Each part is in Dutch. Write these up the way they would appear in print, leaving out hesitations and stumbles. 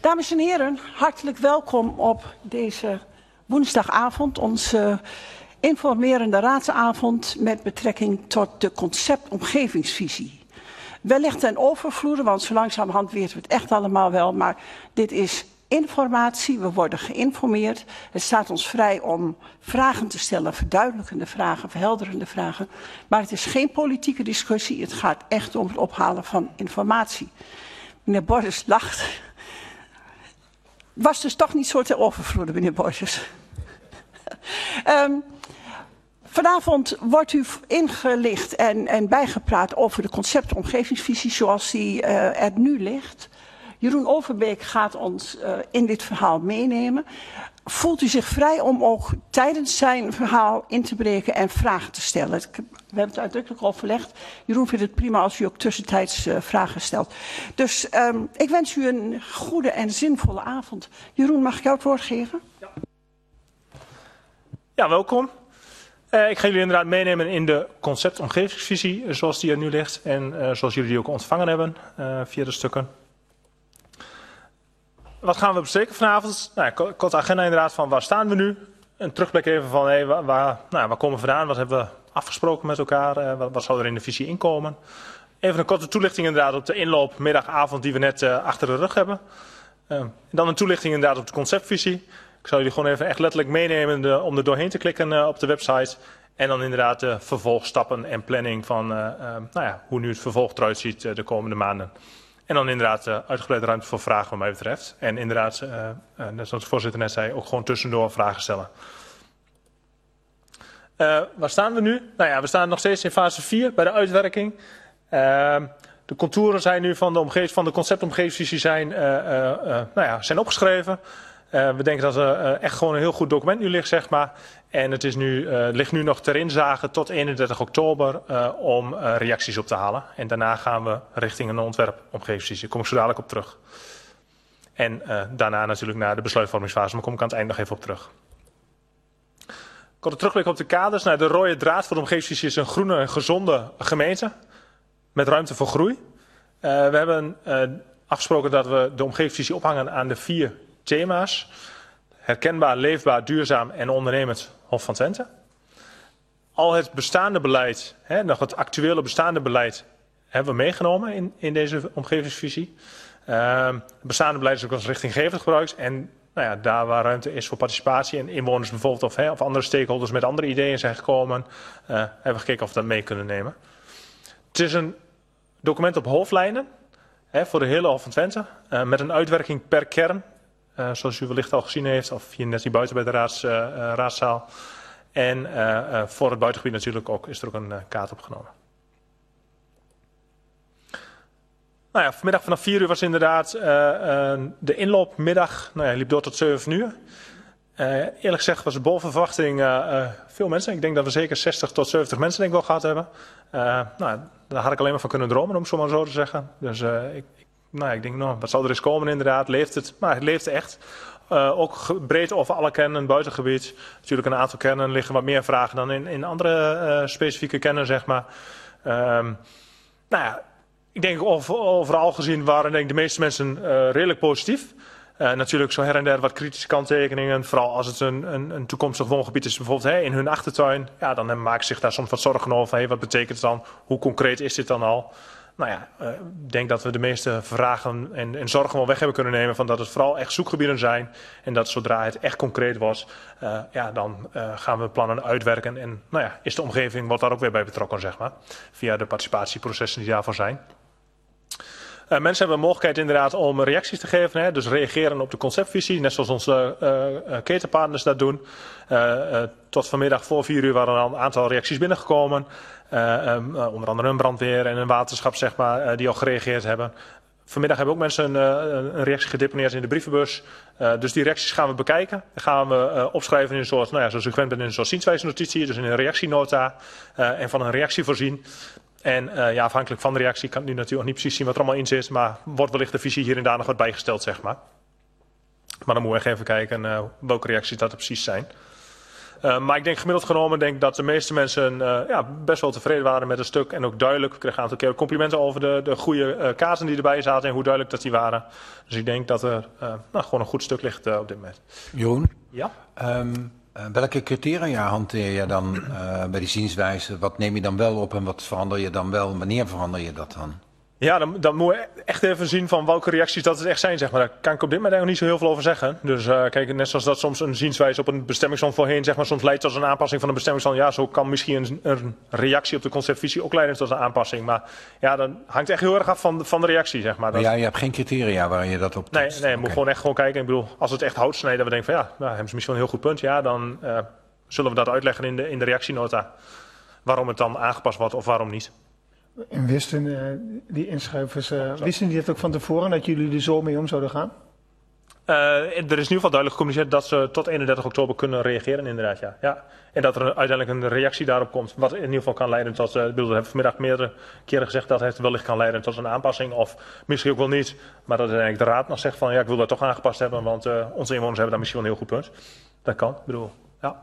Dames en heren, hartelijk welkom op deze woensdagavond, onze informerende raadsavond met betrekking tot de concept-omgevingsvisie. Wellicht ten overvloede, want zo langzamerhand weten we het echt allemaal wel, maar dit is informatie, we worden geïnformeerd. Het staat ons vrij om vragen te stellen, verduidelijkende vragen, verhelderende vragen. Maar het is geen politieke discussie, het gaat echt om het ophalen van informatie. Meneer Borges lacht. Was dus toch niet zo te overvloede, meneer Borges. Vanavond wordt u ingelicht en bijgepraat over de concept-omgevingsvisie zoals die er nu ligt. Jeroen Overbeek gaat ons in dit verhaal meenemen. Voelt u zich vrij om ook tijdens zijn verhaal in te breken en vragen te stellen? We hebben het uitdrukkelijk overlegd. Jeroen vindt het prima als u ook tussentijds vragen stelt. Dus ik wens u een goede en zinvolle avond. Jeroen, mag ik jou het woord geven? Ja, welkom. Ik ga jullie inderdaad meenemen in de concept-omgevingsvisie zoals die er nu ligt. En zoals jullie die ook ontvangen hebben via de stukken. Wat gaan we bespreken vanavond? Nou, korte agenda inderdaad van waar staan we nu? Een terugblik even van hey, waar komen we vandaan? Wat hebben we afgesproken met elkaar? Wat zou er in de visie inkomen? Even een korte toelichting inderdaad op de inloop, middag, avond die we net achter de rug hebben. Dan een toelichting inderdaad op de conceptvisie. Ik zal jullie gewoon even echt letterlijk meenemen om er doorheen te klikken op de website. En dan inderdaad de vervolgstappen en planning van hoe nu het vervolg eruit ziet de komende maanden. En dan inderdaad uitgebreide ruimte voor vragen wat mij betreft. En inderdaad, net zoals de voorzitter net zei, ook gewoon tussendoor vragen stellen. Waar staan we nu? Nou ja, we staan nog steeds in fase 4 bij de uitwerking. De contouren zijn nu van de conceptomgevingsvisie zijn opgeschreven. We denken dat er echt gewoon een heel goed document nu ligt, zeg maar. En het is ligt nu nog ter inzage tot 31 oktober om reacties op te halen. En daarna gaan we richting een ontwerpomgevingsvisie. Daar kom ik zo dadelijk op terug. En daarna natuurlijk naar de besluitvormingsfase, maar daar kom ik aan het eind nog even op terug. Korte terugblik op de kaders. Nou, de rode draad voor de omgevingsvisie is een groene en gezonde gemeente met ruimte voor groei. We hebben afgesproken dat we de omgevingsvisie ophangen aan de 4 thema's. Herkenbaar, leefbaar, duurzaam en ondernemend Hof van Twente. Al het bestaande beleid, nog het actuele bestaande beleid, hebben we meegenomen in deze omgevingsvisie. Het bestaande beleid is ook als richtinggevend gebruikt. En daar waar ruimte is voor participatie en inwoners bijvoorbeeld of andere stakeholders met andere ideeën zijn gekomen, hebben we gekeken of we dat mee kunnen nemen. Het is een document op hoofdlijnen voor de hele Hof van Twente met een uitwerking per kern. Zoals u wellicht al gezien heeft, of hier net hier buiten bij de raadzaal. En voor het buitengebied natuurlijk ook, is er ook een kaart opgenomen. Nou ja, vanmiddag vanaf 4 uur was inderdaad de inloopmiddag, liep door tot 7 uur. Eerlijk gezegd was het boven verwachting veel mensen. Ik denk dat we zeker 60 tot 70 mensen denk ik wel gehad hebben. Daar had ik alleen maar van kunnen dromen, om het zo maar zo te zeggen. Dus ik denk, wat zal er eens komen inderdaad, leeft het? Maar het leeft echt. Ook breed over alle kernen, buitengebied. Natuurlijk een aantal kernen liggen wat meer vragen dan in andere specifieke kernen, zeg maar. Ik denk overal gezien waren denk ik, de meeste mensen redelijk positief. Natuurlijk zo her en der wat kritische kanttekeningen. Vooral als het een toekomstig woongebied is, bijvoorbeeld in hun achtertuin. Ja, dan maken ze zich daar soms wat zorgen over. Wat betekent het dan? Hoe concreet is dit dan al? Ik denk dat we de meeste vragen en zorgen wel weg hebben kunnen nemen van dat het vooral echt zoekgebieden zijn. En dat zodra het echt concreet wordt, dan gaan we plannen uitwerken. En is de omgeving, wordt daar ook weer bij betrokken, zeg maar. Via de participatieprocessen die daarvoor zijn. Mensen hebben een mogelijkheid inderdaad om reacties te geven. Dus reageren op de conceptvisie, net zoals onze ketenpartners dat doen. Tot vanmiddag voor 4 uur waren er al een aantal reacties binnengekomen. Onder andere een brandweer en een waterschap, zeg maar, die al gereageerd hebben. Vanmiddag hebben ook mensen een reactie gedeponeerd in de brievenbus. Dus die reacties gaan we bekijken. Die gaan we opschrijven in een soort, zoals u gewend bent, in een soort zienswijze-notitie. Dus in een reactienota en van een reactie voorzien. En afhankelijk van de reactie kan ik nu natuurlijk niet precies zien wat er allemaal in zit. Maar wordt wellicht de visie hier en daar nog wat bijgesteld, zeg maar. Maar dan moeten we echt even kijken welke reacties dat er precies zijn. Maar ik denk gemiddeld genomen dat de meeste mensen best wel tevreden waren met het stuk. En ook duidelijk. Ik kreeg een aantal keer complimenten over de goede kaarten die erbij zaten en hoe duidelijk dat die waren. Dus ik denk dat er gewoon een goed stuk ligt op dit moment. Jeroen? Ja? Welke criteria hanteer je dan bij die zienswijze? Wat neem je dan wel op en wat verander je dan wel? Wanneer verander je dat dan? Ja, dan moet je echt even zien van welke reacties dat het echt zijn, zeg maar. Daar kan ik op dit moment nog niet zo heel veel over zeggen. Dus kijk, net zoals dat soms een zienswijze op een bestemmingsplan voorheen, zeg maar, soms leidt tot een aanpassing van een bestemmingsplan. Ja, zo kan misschien een reactie op de conceptvisie ook leiden tot een aanpassing. Maar ja, dan hangt echt heel erg af van de reactie, zeg maar. Ja, je hebt geen criteria waar je dat op toetst? Nee, je moet gewoon echt kijken. Ik bedoel, als het echt hout snijdt, dat we denken van ja, nou, hebben ze misschien wel een heel goed punt. Ja, dan zullen we dat uitleggen in de reactienota. Waarom het dan aangepast wordt of waarom niet. En wisten die inschrijvers, wisten die het ook van tevoren dat jullie er zo mee om zouden gaan? Er is in ieder geval duidelijk gecommuniceerd dat ze tot 31 oktober kunnen reageren, inderdaad. Ja. En dat er uiteindelijk een reactie daarop komt, wat in ieder geval kan leiden tot, ik bedoel, we hebben vanmiddag meerdere keren gezegd dat het wellicht kan leiden tot een aanpassing, of misschien ook wel niet. Maar dat uiteindelijk de raad nog zegt van ja, ik wil dat toch aangepast hebben, want onze inwoners hebben daar misschien wel een heel goed punt. Dat kan, ik bedoel, ja.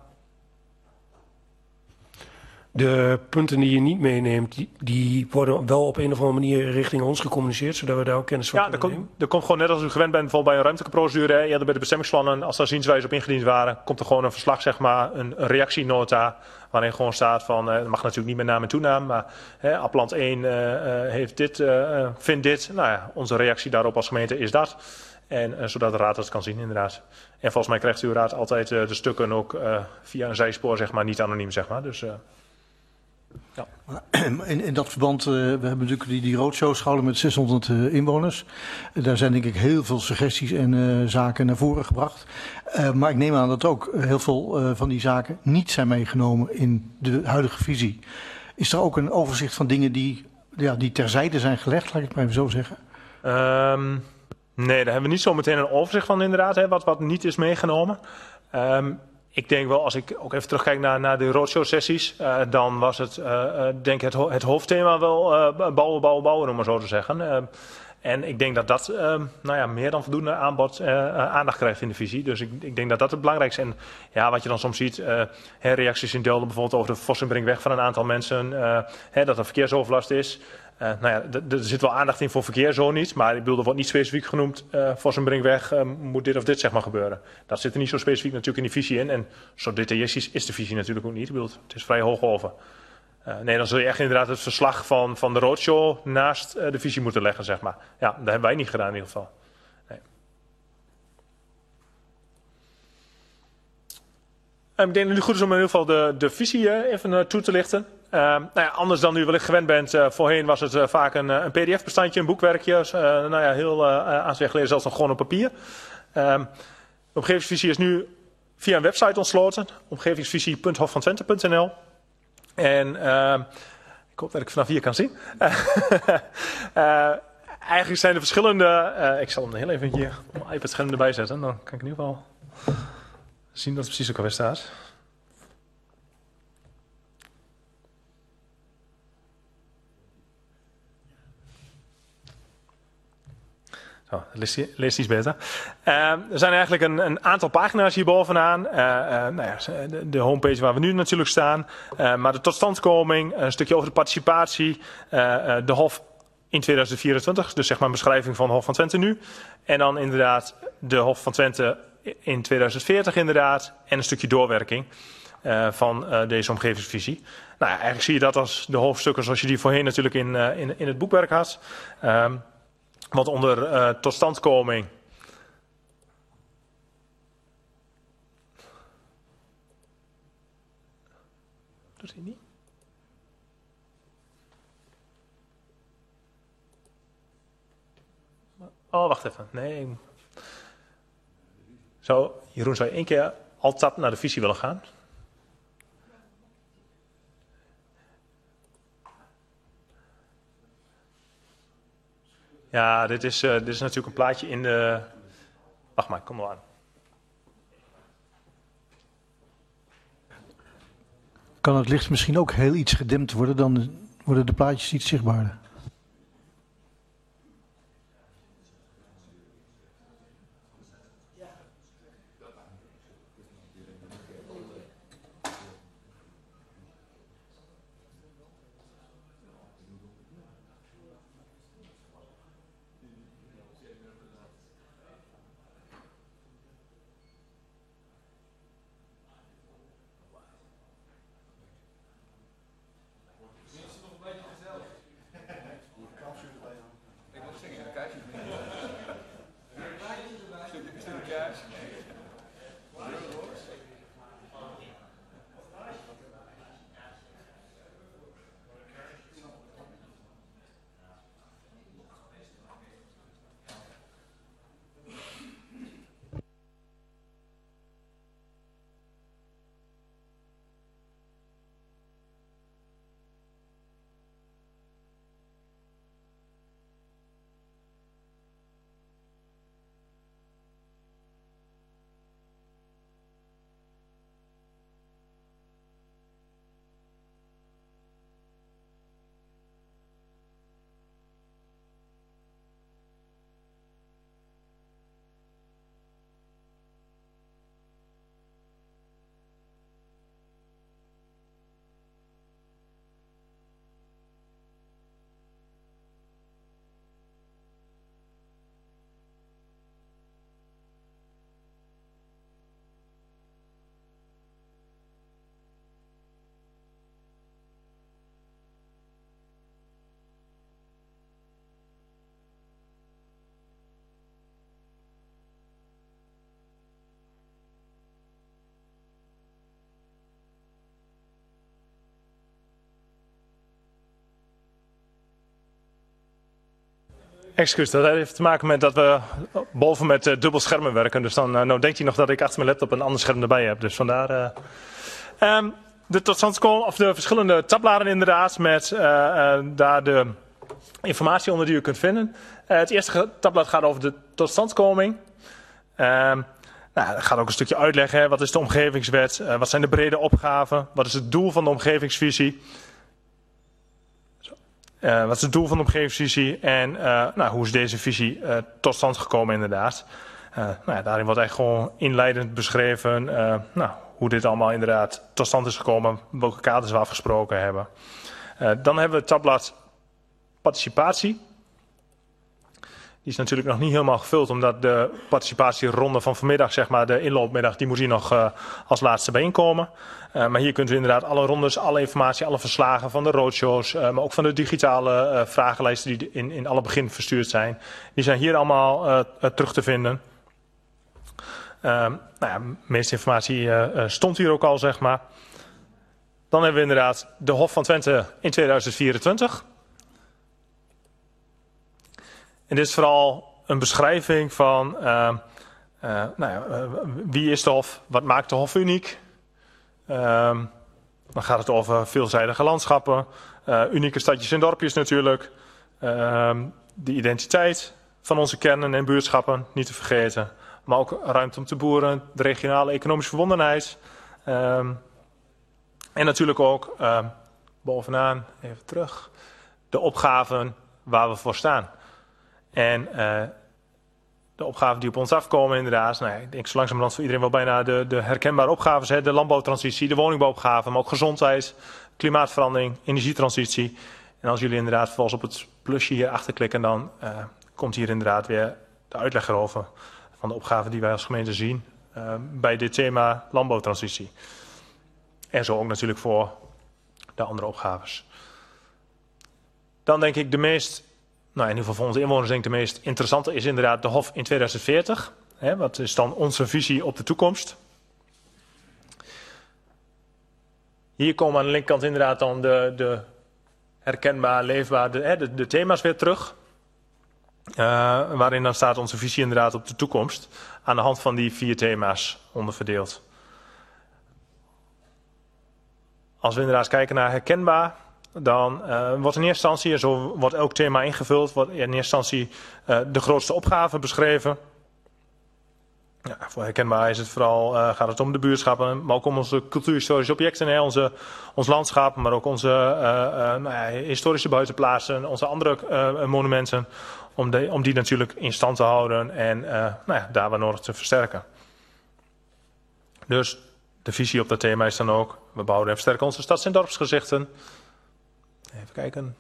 De punten die je niet meeneemt, die worden wel op een of andere manier richting ons gecommuniceerd, zodat we daar ook kennis van kunnen nemen. Er komt gewoon net als u gewend bent, bijvoorbeeld bij een ruimtelijke procedure, eerder bij de bestemmingsplannen, als daar zienswijzen op ingediend waren, komt er gewoon een verslag, zeg maar, een reactienota, waarin gewoon staat van, dat mag natuurlijk niet met naam en toenaam, maar Appland 1 heeft dit, vindt dit. Nou ja, onze reactie daarop als gemeente is dat. En zodat de raad dat kan zien, inderdaad. En volgens mij krijgt uw raad altijd de stukken ook via een zijspoor, zeg maar, niet anoniem, zeg maar. Dus... ja. In dat verband, we hebben natuurlijk die roadshows gehouden met 600 inwoners. Daar zijn denk ik heel veel suggesties en zaken naar voren gebracht. Maar ik neem aan dat ook heel veel van die zaken niet zijn meegenomen in de huidige visie. Is er ook een overzicht van dingen die terzijde zijn gelegd, laat ik het maar even zo zeggen? Nee, daar hebben we niet zo meteen een overzicht van inderdaad, wat niet is meegenomen. Ik denk wel, als ik ook even terugkijk naar de roadshow sessies, dan was het denk ik het hoofdthema wel bouwen, om maar zo te zeggen. En ik denk dat dat meer dan voldoende aandacht krijgt in de visie. Dus ik denk dat dat het belangrijkste is. En ja, wat je dan soms ziet, reacties in Delden bijvoorbeeld over de Vossenbrinkweg van een aantal mensen, dat er verkeersoverlast is. Er zit wel aandacht in voor verkeer, zo niet. Maar ik bedoel, er wordt niet specifiek genoemd, Vossenbrinkweg moet dit of dit zeg maar gebeuren. Dat zit er niet zo specifiek natuurlijk in die visie in. En zo detailistisch is de visie natuurlijk ook niet. Ik bedoel, het is vrij hoog over. Nee, dan zul je echt inderdaad het verslag van de roadshow naast de visie moeten leggen, zeg maar. Ja, dat hebben wij niet gedaan in ieder geval. Nee. Ik denk dat het nu goed is om in ieder geval de visie even toe te lichten. Anders dan u wellicht gewend bent, voorheen was het vaak een pdf-bestandje, een boekwerkje. Heel aantal geleden zelfs nog gewoon op papier. De omgevingsvisie is nu via een website ontsloten. omgevingsvisie.hofvantwente.nl. En ik hoop dat ik vanaf hier kan zien. Eigenlijk zijn er verschillende... ik zal hem heel even hier op mijn iPad-scherm erbij zetten. Dan kan ik in ieder geval zien dat het precies ook alweer staat. Zo, leest iets beter. Er zijn eigenlijk een aantal pagina's hier bovenaan. De homepage waar we nu natuurlijk staan. Maar de totstandkoming, een stukje over de participatie, de Hof in 2024. Dus zeg maar een beschrijving van Hof van Twente nu. En dan inderdaad de Hof van Twente in 2040 inderdaad. En een stukje doorwerking van deze omgevingsvisie. Nou ja, eigenlijk zie je dat als de hoofdstukken zoals je die voorheen natuurlijk in het boekwerk had. Want onder totstandkoming doet hij niet? Oh, wacht even. Nee. Zo, Jeroen, zou je één keer alt-tab naar de visie willen gaan? Ja, dit is natuurlijk een plaatje in de... Wacht maar, kom maar aan. Kan het licht misschien ook heel iets gedempt worden, dan worden de plaatjes iets zichtbaarder? Excuus, dat heeft te maken met dat we boven met dubbel schermen werken. Dus dan nou denkt hij nog dat ik achter mijn laptop een ander scherm erbij heb. Dus vandaar... de totstandkoming, of de verschillende tabbladen inderdaad, met daar de informatie onder die u kunt vinden. Het eerste tabblad gaat over de totstandkoming. Dat gaat ook een stukje uitleggen. Hè. Wat is de omgevingswet? Wat zijn de brede opgaven? Wat is het doel van de omgevingsvisie? Wat is het doel van de omgevingsvisie en hoe is deze visie tot stand gekomen inderdaad. Daarin wordt eigenlijk gewoon inleidend beschreven hoe dit allemaal inderdaad tot stand is gekomen, welke kaders we afgesproken hebben. Dan hebben we het tabblad participatie. Die is natuurlijk nog niet helemaal gevuld, omdat de participatieronde van vanmiddag, zeg maar de inloopmiddag, die moet hier nog als laatste bijeenkomen. Maar hier kunt u inderdaad alle rondes, alle informatie, alle verslagen van de roadshows, maar ook van de digitale vragenlijsten die in alle begin verstuurd zijn. Die zijn hier allemaal terug te vinden. De meeste informatie stond hier ook al, zeg maar. Dan hebben we inderdaad de Hof van Twente in 2024. En dit is vooral een beschrijving van wie is de Hof, wat maakt de Hof uniek. Dan gaat het over veelzijdige landschappen, unieke stadjes en dorpjes natuurlijk. De identiteit van onze kernen en buurtschappen, niet te vergeten. Maar ook ruimte om te boeren, de regionale economische verbondenheid. En natuurlijk ook bovenaan, even terug, de opgaven waar we voor staan. En de opgaven die op ons afkomen inderdaad, ik denk zo langzamerhand voor iedereen wel bijna de herkenbare opgaves. Hè, de landbouwtransitie, de woningbouwopgaven, maar ook gezondheid, klimaatverandering, energietransitie. En als jullie inderdaad vervolgens op het plusje hier achter klikken, dan komt hier inderdaad weer de uitleg erover van de opgaven die wij als gemeente zien bij dit thema landbouwtransitie. En zo ook natuurlijk voor de andere opgaves. Dan denk ik de meest, in ieder geval voor onze inwoners denk ik de meest interessante is inderdaad de Hof in 2040. Wat is dan onze visie op de toekomst? Hier komen aan de linkerkant inderdaad dan de herkenbaar, leefbaar, de thema's weer terug. Waarin dan staat onze visie inderdaad op de toekomst. Aan de hand van die 4 thema's onderverdeeld. Als we inderdaad kijken naar herkenbaar, dan wordt in eerste instantie, en zo wordt elk thema ingevuld, wordt in eerste instantie de grootste opgave beschreven. Ja, voor herkenbaar is het vooral, gaat het om de buurtschappen, maar ook om onze cultuurhistorische objecten, ons landschap, maar ook onze historische buitenplaatsen, onze andere monumenten, om die natuurlijk in stand te houden en daar waar nodig te versterken. Dus de visie op dat thema is dan ook, we behouden en versterken onze stads- en dorpsgezichten. Even kijken.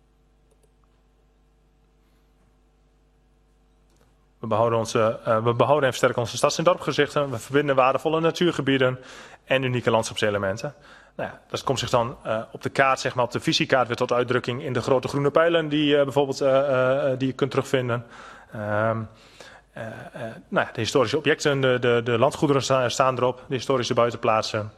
We behouden en versterken onze stads- en dorpsgezichten. We verbinden waardevolle natuurgebieden en unieke landschapselementen. Dat komt zich dan op de kaart, zeg maar, op de visiekaart weer tot uitdrukking in de grote groene pijlen die bijvoorbeeld die je kunt terugvinden. de historische objecten, de landgoederen staan erop, de historische buitenplaatsen.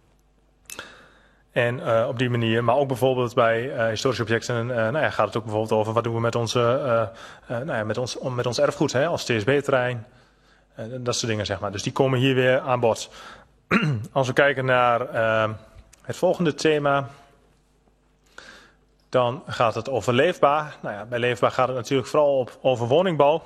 En op die manier, maar ook bijvoorbeeld bij historische objecten, gaat het ook bijvoorbeeld over wat doen we met met ons erfgoed, als TSB-terrein, dat soort dingen, zeg maar. Dus die komen hier weer aan bod. Als we kijken naar het volgende thema, dan gaat het over leefbaar. Bij leefbaar gaat het natuurlijk vooral over woningbouw.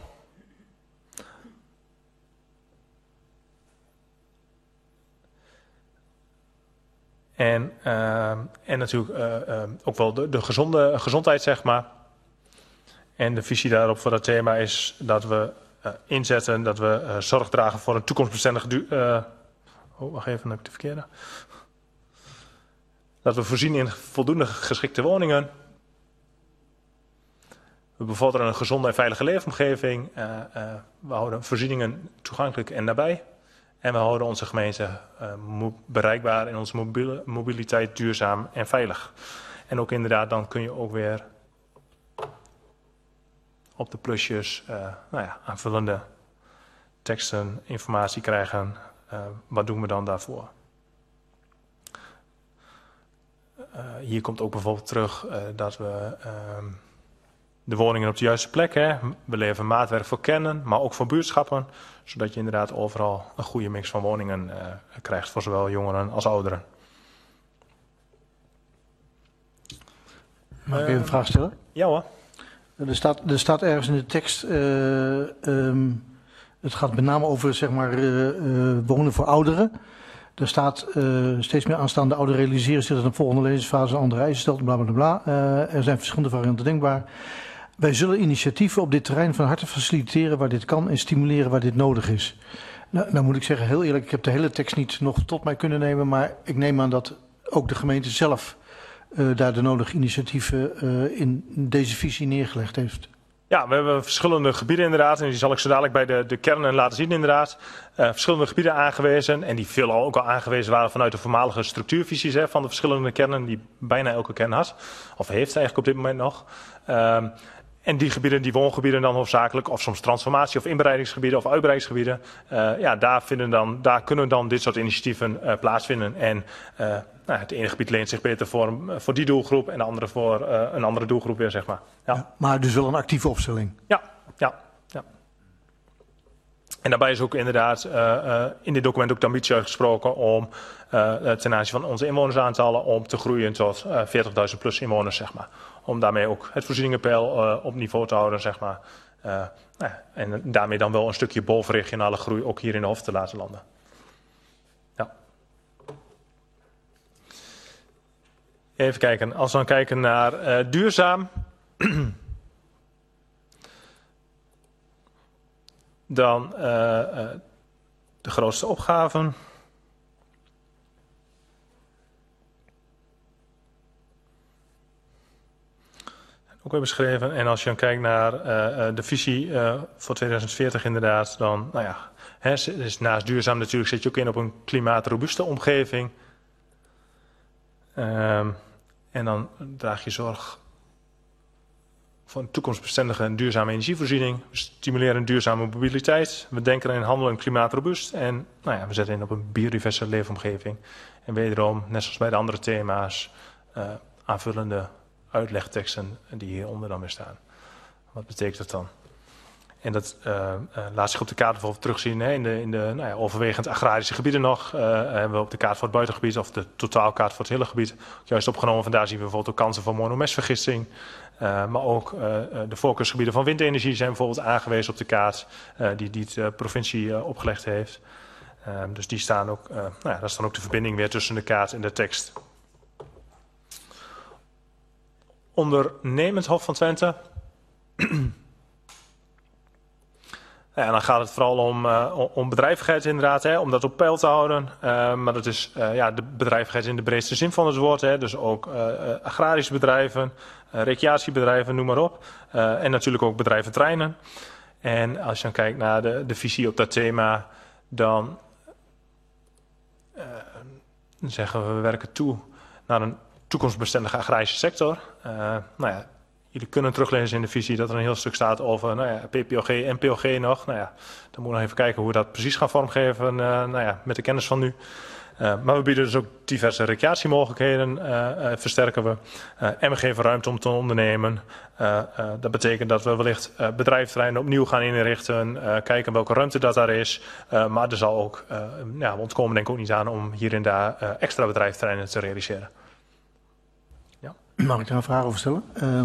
En natuurlijk ook wel de gezondheid, zeg maar. En de visie daarop voor dat thema is dat we inzetten, dat we zorg dragen voor een toekomstbestendige wacht even, dan heb ik de verkeerde. Dat we voorzien in voldoende geschikte woningen. We bevorderen een gezonde en veilige leefomgeving. We houden voorzieningen toegankelijk en nabij. En we houden onze gemeente bereikbaar en onze mobiliteit duurzaam en veilig. En ook inderdaad, dan kun je ook weer op de plusjes aanvullende teksten, informatie krijgen. Wat doen we dan daarvoor? Hier komt ook bijvoorbeeld terug dat we de woningen op de juiste plek. We leveren maatwerk voor kernen, maar ook voor buurtschappen. Zodat je inderdaad overal een goede mix van woningen krijgt voor zowel jongeren als ouderen. Mag ik even een vraag stellen? Ja hoor. Er staat ergens in de tekst, het gaat met name over zeg maar, wonen voor ouderen. Er staat steeds meer aanstaande ouderen realiseren zich dat een volgende levensfase een andere eisen stelt, bla bla bla. Er zijn verschillende varianten denkbaar. Wij zullen initiatieven op dit terrein van harte faciliteren waar dit kan en stimuleren waar dit nodig is. Nou moet ik zeggen, heel eerlijk, ik heb de hele tekst niet nog tot mij kunnen nemen, maar ik neem aan dat ook de gemeente zelf daar de nodige initiatieven in deze visie neergelegd heeft. Ja, we hebben verschillende gebieden inderdaad. En die zal ik zo dadelijk bij de kernen laten zien inderdaad. Verschillende gebieden aangewezen. En die veel ook al aangewezen waren vanuit de voormalige structuurvisies van de verschillende kernen. Die bijna elke kern had. Of heeft eigenlijk op dit moment nog. En die gebieden, die woongebieden dan hoofdzakelijk. Of soms transformatie of inbreidingsgebieden of uitbreidingsgebieden. Daar kunnen dan dit soort initiatieven plaatsvinden. En het ene gebied leent zich beter voor die doelgroep. En de andere voor een andere doelgroep weer, zeg maar. Ja. Ja, maar dus wel een actieve opstelling. Ja. En daarbij is ook inderdaad in dit document ook de ambitie uitgesproken om ten aanzien van onze inwonersaantallen om te groeien tot 40.000 plus inwoners, zeg maar. Om daarmee ook het voorzieningenpeil op niveau te houden, zeg maar. En daarmee dan wel een stukje bovenregionale groei ook hier in de Hof te laten landen. Ja. Even kijken. Als we dan kijken naar duurzaam. Dan de grootste opgaven. Ook weer beschreven. En als je dan kijkt naar de visie voor 2040 inderdaad, dan, is naast duurzaam natuurlijk zit je ook in op een klimaatrobuuste omgeving. En dan draag je zorg voor een toekomstbestendige en duurzame energievoorziening. We stimuleren een duurzame mobiliteit. We denken in handel en klimaatrobuust. En we zetten in op een biodiverse leefomgeving. En wederom, net zoals bij de andere thema's, aanvullende uitlegteksten die hieronder dan weer staan. Wat betekent dat dan? En dat laat zich op de kaart bijvoorbeeld terugzien in de overwegend agrarische gebieden nog. Hebben we op de kaart voor het buitengebied of de totaalkaart voor het hele gebied juist opgenomen. Vandaar zien we bijvoorbeeld ook kansen voor monomestvergisting. Maar ook de voorkeursgebieden van windenergie zijn bijvoorbeeld aangewezen op de kaart die de provincie opgelegd heeft. Dus die staan ook, dat is dan ook de verbinding weer tussen de kaart en de tekst. Ondernemend Hof van Twente. En dan gaat het vooral om bedrijvigheid inderdaad, om dat op peil te houden. Maar dat is de bedrijvigheid in de breedste zin van het woord. Dus ook agrarische bedrijven, recreatiebedrijven, noem maar op. En natuurlijk ook bedrijventreinen. En als je dan kijkt naar de visie op dat thema, dan zeggen we werken toe naar een toekomstbestendige agrarische sector. jullie kunnen teruglezen in de visie dat er een heel stuk staat over PPOG en POG nog. Dan moeten we nog even kijken hoe we dat precies gaan vormgeven met de kennis van nu. Maar we bieden dus ook diverse recreatiemogelijkheden, versterken we. En we geven ruimte om te ondernemen. Dat betekent dat we wellicht bedrijfsterreinen opnieuw gaan inrichten. Kijken welke ruimte dat daar is. Maar er zal ook, we ontkomen denk ik ook niet aan om hier en daar extra bedrijfsterreinen te realiseren. Ja. Mag ik daar een vraag over stellen?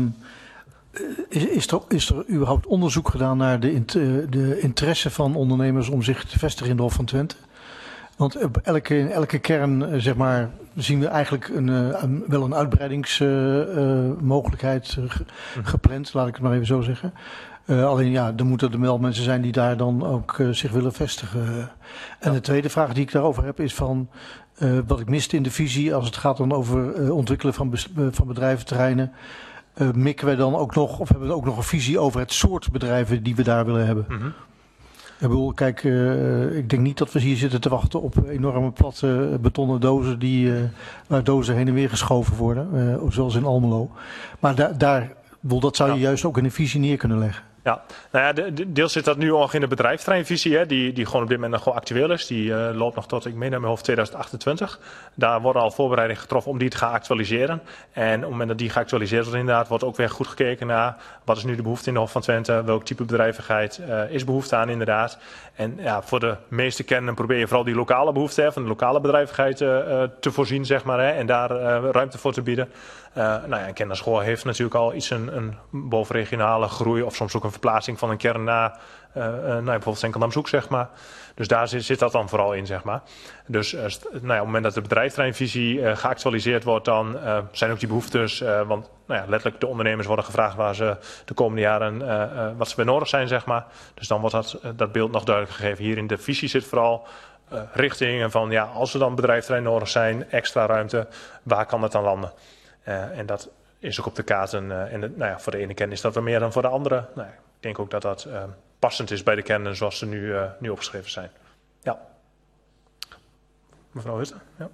Is er überhaupt onderzoek gedaan naar de interesse van ondernemers om zich te vestigen in de Hof van Twente? Want in elke kern zeg maar, zien we eigenlijk wel een uitbreidingsmogelijkheid gepland, laat ik het maar even zo zeggen. Alleen er moeten wel mensen zijn die daar dan ook zich willen vestigen. En de tweede vraag die ik daarover heb is van wat ik miste in de visie als het gaat dan over ontwikkelen van bedrijventerreinen. Mikken wij dan ook nog, of hebben we ook nog een visie over het soort bedrijven die we daar willen hebben? Mm-hmm. Kijk, ik denk niet dat we hier zitten te wachten op enorme platte betonnen dozen waar dozen heen en weer geschoven worden, zoals in Almelo. Maar dat zou je juist ook in een visie neer kunnen leggen. Ja, deels zit dat nu al in de bedrijfsterreinvisie, die gewoon op dit moment nog gewoon actueel is. Die loopt nog tot, ik meen naar mijn hoofd, 2028. Daar worden al voorbereidingen getroffen om die te gaan actualiseren. En op het moment dat die geactualiseerd wordt inderdaad, wordt ook weer goed gekeken naar wat is nu de behoefte in de Hof van Twente, welk type bedrijvigheid is behoefte aan inderdaad. En voor de meeste kernen probeer je vooral die lokale behoefte van de lokale bedrijvigheid te voorzien, zeg maar, en daar ruimte voor te bieden. Een kennerschool heeft natuurlijk al iets een bovenregionale groei of soms ook een verplaatsing van een kern naar bijvoorbeeld Zenkendam-Zoek, zeg maar. Dus daar zit dat dan vooral in, zeg maar. Dus op het moment dat de bedrijfsterreinvisie geactualiseerd wordt, dan zijn ook die behoeftes, want letterlijk de ondernemers worden gevraagd waar ze de komende jaren, wat ze bij nodig zijn, zeg maar. Dus dan wordt dat beeld nog duidelijk gegeven. Hier in de visie zit vooral richtingen van, als er dan bedrijfsterrein nodig zijn, extra ruimte, waar kan dat dan landen? En dat is ook op de kaarten. Voor de ene kern is dat wel meer dan voor de andere. Ik denk ook dat dat passend is bij de kernen zoals ze nu opgeschreven zijn. Ja. Mevrouw Hutte. Ja.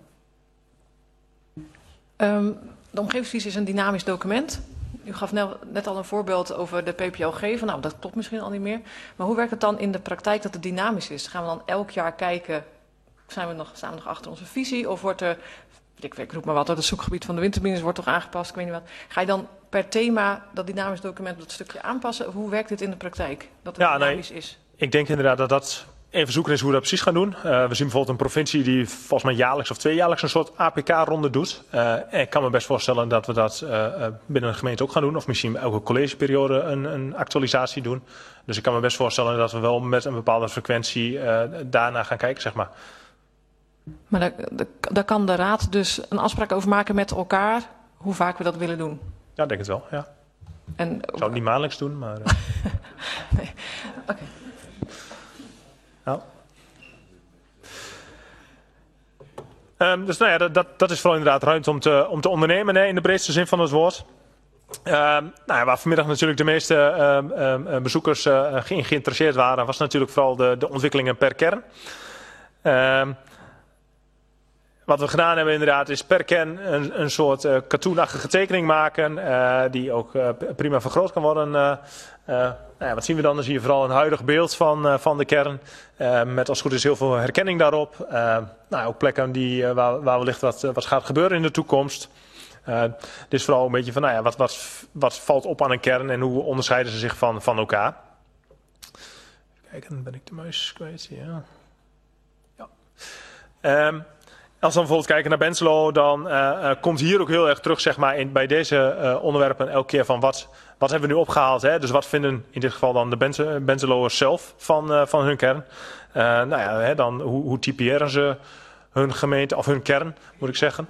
De omgevingsvisie is een dynamisch document. U gaf net al een voorbeeld over de PPOG. Dat klopt misschien al niet meer. Maar hoe werkt het dan in de praktijk dat het dynamisch is? Gaan we dan elk jaar kijken, staan we nog achter onze visie? Of wordt er, ik roep maar wat, het zoekgebied van de windturbines wordt toch aangepast, ik weet niet wat. Ga je dan per thema dat dynamisch document dat stukje aanpassen? Of hoe werkt dit in de praktijk, dat het dynamisch is? Ik denk inderdaad dat even zoeken is hoe we dat precies gaan doen. We zien bijvoorbeeld een provincie die volgens mij jaarlijks of tweejaarlijks een soort APK-ronde doet. En ik kan me best voorstellen dat we dat binnen een gemeente ook gaan doen. Of misschien elke collegeperiode een actualisatie doen. Dus ik kan me best voorstellen dat we wel met een bepaalde frequentie daarna gaan kijken, zeg maar. Maar daar kan de raad dus een afspraak over maken met elkaar, hoe vaak we dat willen doen? Ja, ik denk het wel, ja. Ik zou het niet maandelijks doen, maar... Nee, oké. Dus dat is vooral inderdaad ruimte om te ondernemen in de breedste zin van het woord. Waar vanmiddag natuurlijk de meeste bezoekers geïnteresseerd waren, was natuurlijk vooral de ontwikkelingen per kern. Wat we gedaan hebben inderdaad is per kern een soort cartoonachtige tekening maken die ook prima vergroot kan worden. Wat zien we dan? Dan zie je vooral een huidig beeld van de kern met als het goed is heel veel herkenning daarop. Ook plekken waar wellicht wat gaat gebeuren in de toekomst. Dus vooral een beetje van wat valt op aan een kern en hoe onderscheiden ze zich van elkaar. Kijk, dan ben ik de muis kwijt. Ja. Als we dan bijvoorbeeld kijken naar Benselo, dan komt hier ook heel erg terug, zeg maar, bij deze onderwerpen elke keer van wat hebben we nu opgehaald. Hè? Dus wat vinden in dit geval dan de Benseloers zelf van hun kern. Dan hoe typeren ze hun gemeente, of hun kern, moet ik zeggen.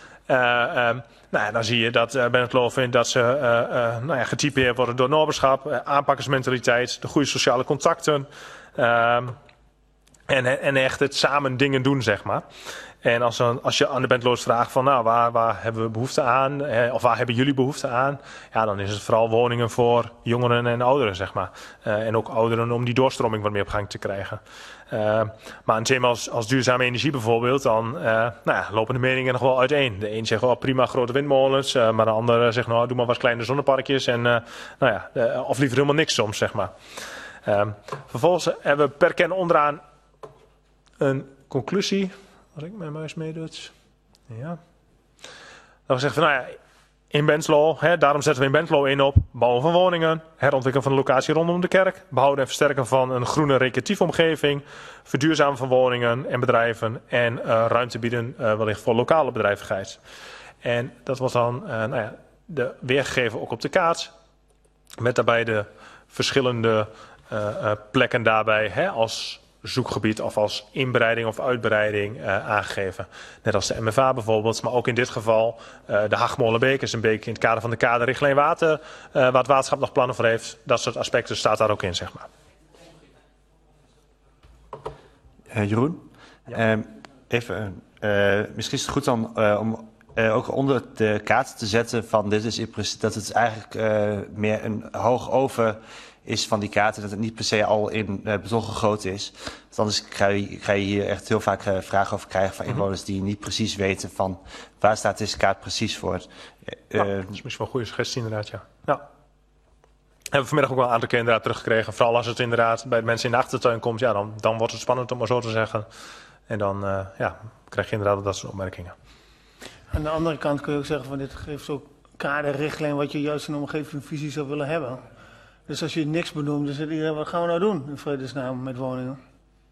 Dan zie je dat Benetlo vindt dat ze getypeerd worden door noberschap, aanpakkersmentaliteit, de goede sociale contacten. En echt het samen dingen doen, zeg maar. En als je aan de bandloods vraagt van nou, waar hebben we behoefte aan, of waar hebben jullie behoefte aan, ja, dan is het vooral woningen voor jongeren en ouderen, zeg maar. En ook ouderen om die doorstroming wat meer op gang te krijgen. Maar een thema als duurzame energie bijvoorbeeld, dan lopen de meningen nog wel uiteen. De een zegt wel prima grote windmolens, maar de ander zegt nou doe maar wat kleine zonneparkjes en of liever helemaal niks soms, zeg maar. Vervolgens hebben we per kern onderaan een conclusie. Als ik mijn muis meedoet. Ja. Dan we zeggen van nou ja, in Benslo, daarom zetten we in Benslo in op bouwen van woningen, herontwikkelen van de locatie rondom de kerk, behouden en versterken van een groene recreatieve omgeving, verduurzamen van woningen en bedrijven en ruimte bieden wellicht voor lokale bedrijvigheid. En dat wordt dan weergegeven ook op de kaart, met daarbij de verschillende plekken daarbij als zoekgebied of als inbreiding of uitbreiding aangegeven. Net als de MFA bijvoorbeeld, maar ook in dit geval de Hagmolenbeek is een beek in het kader van de kaderrichtlijn water, waar het waterschap nog plannen voor heeft. Dat soort aspecten staat daar ook in, zeg maar. Jeroen, ja. Misschien is het goed dan om ook onder de kaart te zetten van dit is dat het eigenlijk meer een hoog over is van die kaarten, dat het niet per se al in beton gegoten is. Want anders ga je hier echt heel vaak vragen over krijgen van inwoners die niet precies weten van waar staat deze kaart precies voor. Dat is misschien wel een goede suggestie inderdaad, ja. Hebben we vanmiddag ook wel een aantal keer inderdaad teruggekregen. Vooral als het inderdaad bij de mensen in de achtertuin komt, ja, dan wordt het spannend om maar zo te zeggen. En dan krijg je inderdaad dat soort opmerkingen. Aan de andere kant kun je ook zeggen van dit geeft ook kaderrichtlijn wat je juist in een omgevingsvisie zou willen hebben. Dus als je niks benoemt, dan zegt iedereen, wat gaan we nou doen in vredesnaam met woningen?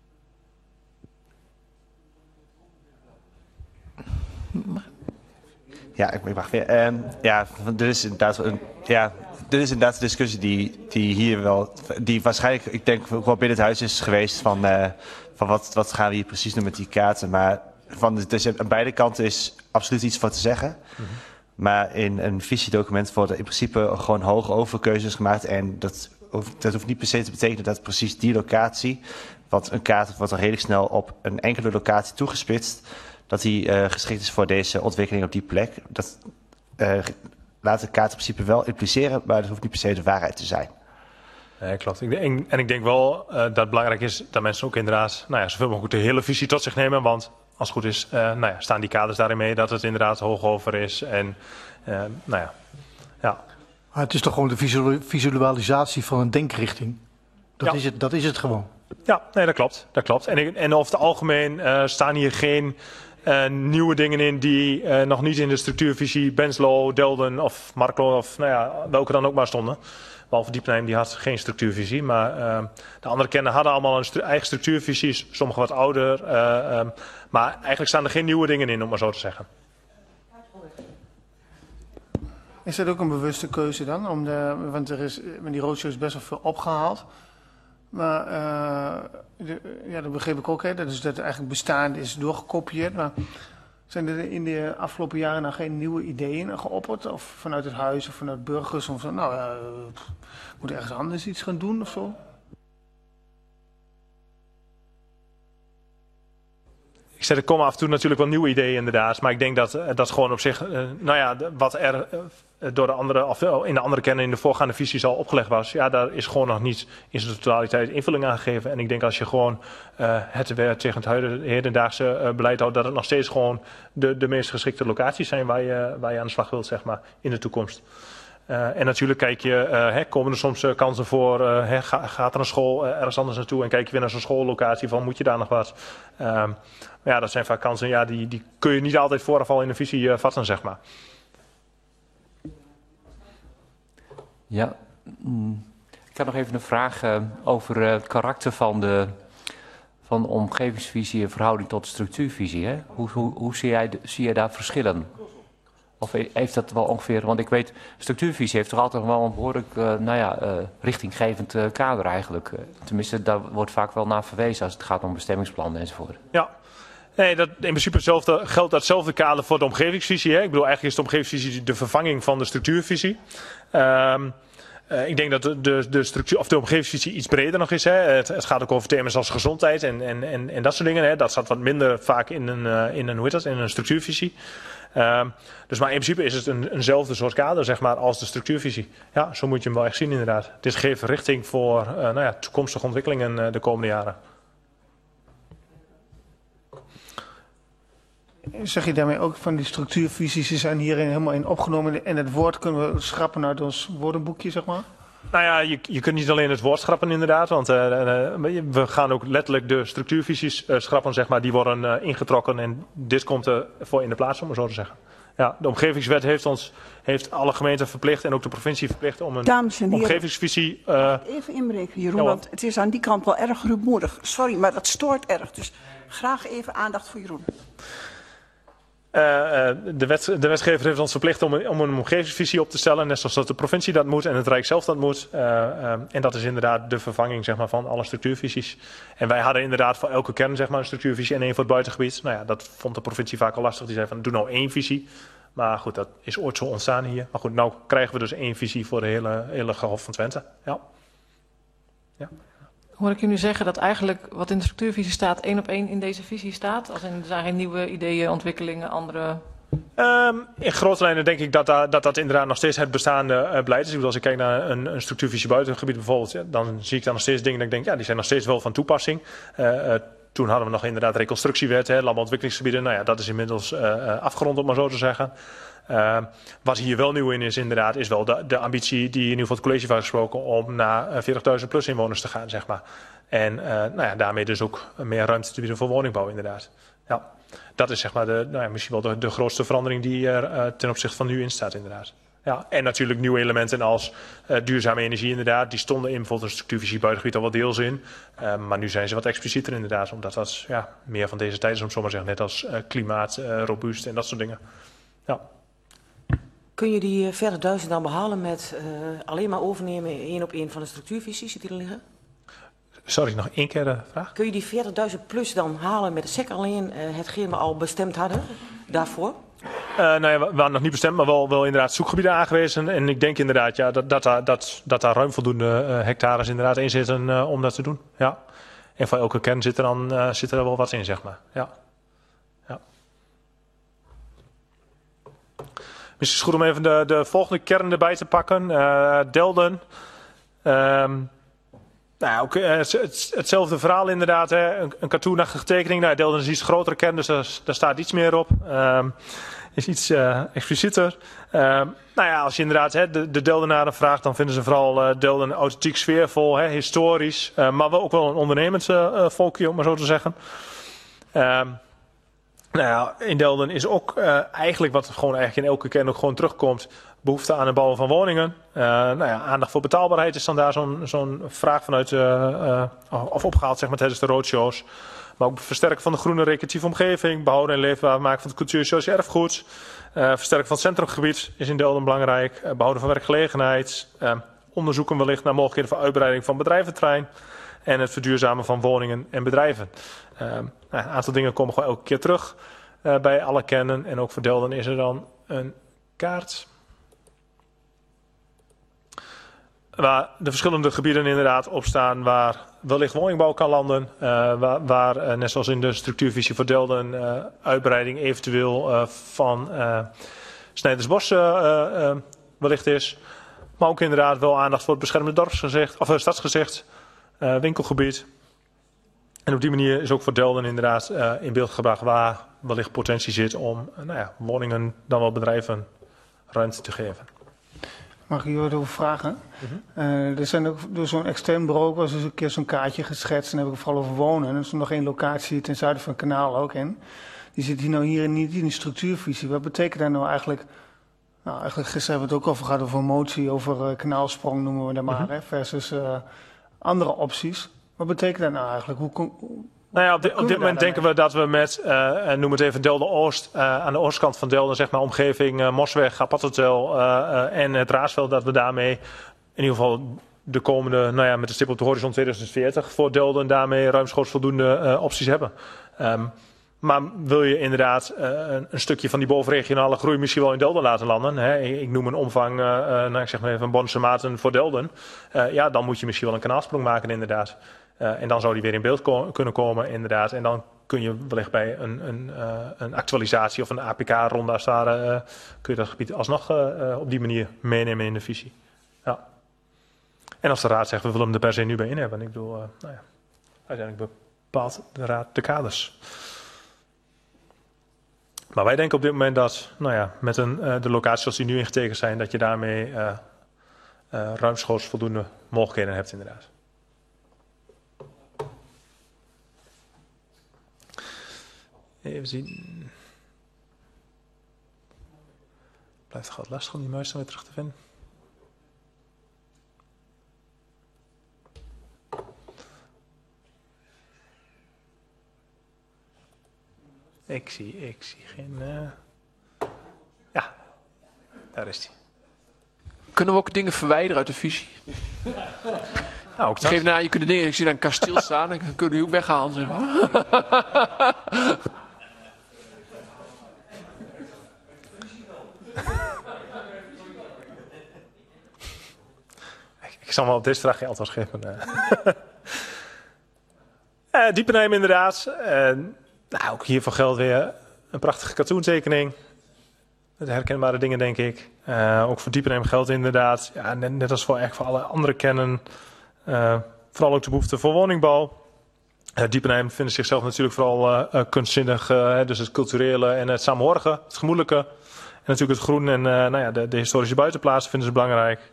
Ja, ik mag weer. Dit is inderdaad een discussie die hier wel, die waarschijnlijk, ik denk ook wel binnen het huis is geweest van wat gaan we hier precies doen met die kaarten. Maar dus aan beide kanten is absoluut iets voor te zeggen. Mm-hmm. Maar in een visiedocument worden in principe gewoon hoog over keuzes gemaakt. En dat hoeft niet per se te betekenen dat precies die locatie, want een kaart wordt al redelijk snel op een enkele locatie toegespitst, dat die geschikt is voor deze ontwikkeling op die plek. Dat laat de kaart in principe wel impliceren, maar dat hoeft niet per se de waarheid te zijn. Nee, klopt. Ik denk wel dat het belangrijk is dat mensen ook inderdaad zoveel mogelijk de hele visie tot zich nemen. Want als het goed is, staan die kaders daarin mee dat het inderdaad hoog over is. En ja. Maar het is toch gewoon de visualisatie van een denkrichting. Dat is het gewoon. Ja, nee, dat klopt. En over het algemeen staan hier geen nieuwe dingen in die nog niet in de structuurvisie Benslo, Delden of Marklo of welke dan ook maar stonden. Behalve Diepenheim, die had geen structuurvisie. Maar de andere kernen hadden allemaal een eigen structuurvisie. Sommige wat ouder. Maar eigenlijk staan er geen nieuwe dingen in, om maar zo te zeggen. Is dat ook een bewuste keuze dan? Want met die roadshow is best wel veel opgehaald. Maar dat begreep ik ook. Hè, dat het eigenlijk bestaande is doorgekopieerd. Maar zijn er in de afgelopen jaren nou geen nieuwe ideeën geopperd? Of vanuit het huis of vanuit burgers? Of moet ergens anders iets gaan doen of zo? Ik zeg, er komen af en toe natuurlijk wel nieuwe ideeën inderdaad. Maar ik denk dat gewoon op zich, wat er door de andere, of in de andere kernen in de voorgaande visies al opgelegd was. Ja, daar is gewoon nog niet in zijn totaliteit invulling aan gegeven. En ik denk als je gewoon het tegen het hedendaagse beleid houdt, dat het nog steeds gewoon de meest geschikte locaties zijn waar je aan de slag wilt, zeg maar, in de toekomst. En natuurlijk kijk je, komen er soms kansen voor, gaat er een school ergens anders naartoe en kijk je weer naar zo'n schoollocatie van moet je daar nog wat. Ja, dat zijn vaak kansen, die kun je niet altijd vooraf al in de visie vatten, zeg maar. Ja, ik heb nog even een vraag over het karakter van de omgevingsvisie in verhouding tot de structuurvisie. Hè? Hoe zie jij daar verschillen? Of heeft dat wel ongeveer, want ik weet, structuurvisie heeft toch altijd wel een behoorlijk richtinggevend kader eigenlijk. Tenminste, daar wordt vaak wel naar verwezen als het gaat om bestemmingsplannen enzovoort. Ja, nee, in principe geldt datzelfde kader voor de omgevingsvisie. Hè? Ik bedoel, eigenlijk is de omgevingsvisie de vervanging van de structuurvisie. Ik denk dat de structuur of de omgevingsvisie iets breder nog is. Hè. Het gaat ook over thema's als gezondheid en dat soort dingen. Hè. Dat staat wat minder vaak in een structuurvisie. Dus maar in principe is het eenzelfde soort kader, zeg maar, als de structuurvisie. Ja, zo moet je hem wel echt zien inderdaad. Dit geeft richting voor toekomstige ontwikkelingen de komende jaren. Zeg je daarmee ook van die structuurvisies, die zijn hierin helemaal in opgenomen en het woord kunnen we schrappen uit ons woordenboekje, zeg maar? Nou ja, je kunt niet alleen het woord schrappen inderdaad, want we gaan ook letterlijk de structuurvisies schrappen, zeg maar. Die worden ingetrokken en dit komt ervoor in de plaats, om maar zo te zeggen. Ja, de omgevingswet heeft alle gemeenten verplicht en ook de provincie verplicht om een omgevingsvisie... Even inbreken, Jeroen, want het is aan die kant wel erg rumoerig. Sorry, maar dat stoort erg, dus graag even aandacht voor Jeroen. De wetgever heeft ons verplicht om een omgevingsvisie op te stellen, net zoals dat de provincie dat moet en het Rijk zelf dat moet. En dat is inderdaad de vervanging, zeg maar, van alle structuurvisies. En wij hadden inderdaad voor elke kern, zeg maar, een structuurvisie en één voor het buitengebied. Nou ja, dat vond de provincie vaak al lastig. Die zei van, doe nou 1 visie. Maar goed, dat is ooit zo ontstaan hier. Maar goed, nou krijgen we dus 1 visie voor de hele Gehof van Twente. Ja. Hoor ik u nu zeggen dat eigenlijk wat in de structuurvisie staat 1 op 1 in deze visie staat? Als er zijn geen nieuwe ideeën, ontwikkelingen, andere... In grote lijnen denk ik dat inderdaad nog steeds het bestaande beleid is. Ik bedoel, als ik kijk naar een structuurvisie buitengebied bijvoorbeeld, dan zie ik daar nog steeds dingen dat ik denk, ja, die zijn nog steeds wel van toepassing. Toen hadden we nog inderdaad reconstructiewet, landbouwontwikkelingsgebieden. Nou ja, dat is inmiddels afgerond, om maar zo te zeggen. Wat hier wel nieuw in is inderdaad, is wel de ambitie die in ieder geval het college was gesproken om naar 40.000 plus inwoners te gaan, zeg maar. En daarmee dus ook meer ruimte te bieden voor woningbouw inderdaad. Ja, dat is zeg maar misschien wel de grootste verandering die er ten opzichte van nu in staat inderdaad. Ja, en natuurlijk nieuwe elementen als duurzame energie inderdaad. Die stonden in bijvoorbeeld een structuurvisie buitengebied al wat deels in. Maar nu zijn ze wat explicieter inderdaad. Omdat dat meer van deze tijd is, om zo maar te zeggen. Net als klimaat, robuust en dat soort dingen. Ja. Kun je die 40.000 dan behalen met alleen maar overnemen 1 op 1 van de structuurvisie? Zit die er liggen? Sorry, nog 1 keer de vraag. Kun je die 40.000 plus dan halen met de SEC alleen hetgeen we al bestemd hadden daarvoor? We waren nog niet bestemd, maar wel inderdaad zoekgebieden aangewezen. En ik denk inderdaad dat daar ruim voldoende hectares inderdaad in zitten om dat te doen. Ja. En voor elke kern zit er wel wat in, zeg maar. Ja. Misschien is het goed om even de volgende kern erbij te pakken. Delden. Ook hetzelfde verhaal inderdaad. Hè. Een cartoonachtige tekening. Nou, Delden is een iets grotere kern, dus daar staat iets meer op. Is iets explicieter. Als je inderdaad de Deldenaren vraagt, dan vinden ze vooral Delden authentiek sfeervol, historisch. Maar ook wel een ondernemend volkje, om maar zo te zeggen. In Delden is ook eigenlijk wat gewoon eigenlijk in elke kern ook gewoon terugkomt. Behoefte aan het bouwen van woningen. Aandacht voor betaalbaarheid is dan daar zo'n vraag vanuit of opgehaald, zeg maar, tijdens de roadshows. Maar ook versterken van de groene recreatieve omgeving. Behouden en leefbaar maken van het cultuur- en sociaal erfgoed. Versterken van het centrumgebied is in Delden belangrijk. Behouden van werkgelegenheid. Onderzoeken wellicht naar mogelijkheden voor uitbreiding van bedrijventerrein. En het verduurzamen van woningen en bedrijven. Een aantal dingen komen gewoon elke keer terug bij alle kernen. En ook voor Delden is er dan een kaart. Waar de verschillende gebieden inderdaad op staan waar wellicht woningbouw kan landen. Waar net zoals in de structuurvisie voor Delden uitbreiding eventueel van Snijdersbos wellicht is. Maar ook inderdaad wel aandacht voor het beschermde dorpsgezicht, of stadsgezicht, winkelgebied. En op die manier is ook voor Delden inderdaad in beeld gebracht waar wellicht potentie zit om woningen dan wel bedrijven ruimte te geven. Mag ik je wat over vragen? Er zijn ook door zo'n extern bureau was dus een keer zo'n kaartje geschetst. En dan heb ik het vooral over wonen. En er is nog één locatie ten zuiden van het kanaal ook in. Die zit hier niet in de structuurvisie. Wat betekent dat nou eigenlijk? Nou, eigenlijk gisteren hebben we het ook over gehad over een motie over kanaalsprong noemen we dat maar. Versus andere opties. Wat betekent dat nou eigenlijk? Op dit moment denken we dat we met, noem het even Delden-Oost, aan de oostkant van Delden, zeg maar omgeving Mosweg, Apathotel en het Raasveld, dat we daarmee in ieder geval de komende, met de stip op de horizon 2040 voor Delden daarmee ruimschoots voldoende opties hebben. Maar wil je inderdaad een stukje van die bovenregionale groei misschien wel in Delden laten landen? Hè? Ik noem een omvang, ik zeg maar even een Bornse Maarten voor Delden. Ja, dan moet je misschien wel een kanaalsprong maken inderdaad. En dan zou die weer in beeld kunnen komen inderdaad. En dan kun je wellicht bij een actualisatie of een APK-ronde als daar, kun je dat gebied alsnog op die manier meenemen in de visie. Ja. En als de raad zegt, we willen hem er per se nu bij in hebben. Ik bedoel, uiteindelijk bepaalt de raad de kaders. Maar wij denken op dit moment dat, met de locaties zoals die nu ingetekend zijn, dat je daarmee ruimschoots voldoende mogelijkheden hebt inderdaad. Even zien. Blijft het lastig om die muis dan weer terug te vinden. Ik zie geen... Ja, daar is hij. Kunnen we ook dingen verwijderen uit de visie? Nou, ook dat. Geef na, je kunt de dingen, ik zie daar een kasteel staan, dan kun je die ook weghalen, zeg maar. Ik zal wel op deze vraag geen antwoord geven. Diepenheim inderdaad. Ook hiervoor geldt weer een prachtige cartoontekening. Met herkenbare dingen, denk ik. Ook voor Diepenheim geldt inderdaad, ja, net als voor alle andere kennen, vooral ook de behoefte voor woningbouw. Diepenheim vindt zichzelf natuurlijk vooral kunstzinnig, dus het culturele en het samenhorige, het gemoedelijke. En natuurlijk het groen en de historische buitenplaatsen vinden ze belangrijk.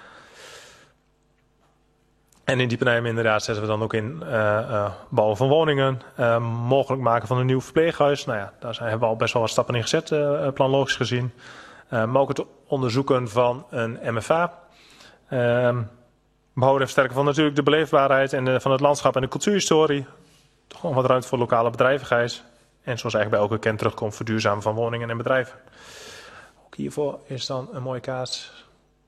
En in Diepenheim inderdaad zetten we dan ook in bouwen van woningen, mogelijk maken van een nieuw verpleeghuis. Daar hebben we al best wel wat stappen in gezet, planlogisch gezien. Maar ook het onderzoeken van een MFA. Behouden en versterken van natuurlijk de beleefbaarheid en van het landschap en de cultuurhistorie. Toch nog wat ruimte voor lokale bedrijvigheid. En zoals eigenlijk bij elke kern terugkomt, verduurzamen van woningen en bedrijven. Ook hiervoor is dan een mooie kaart.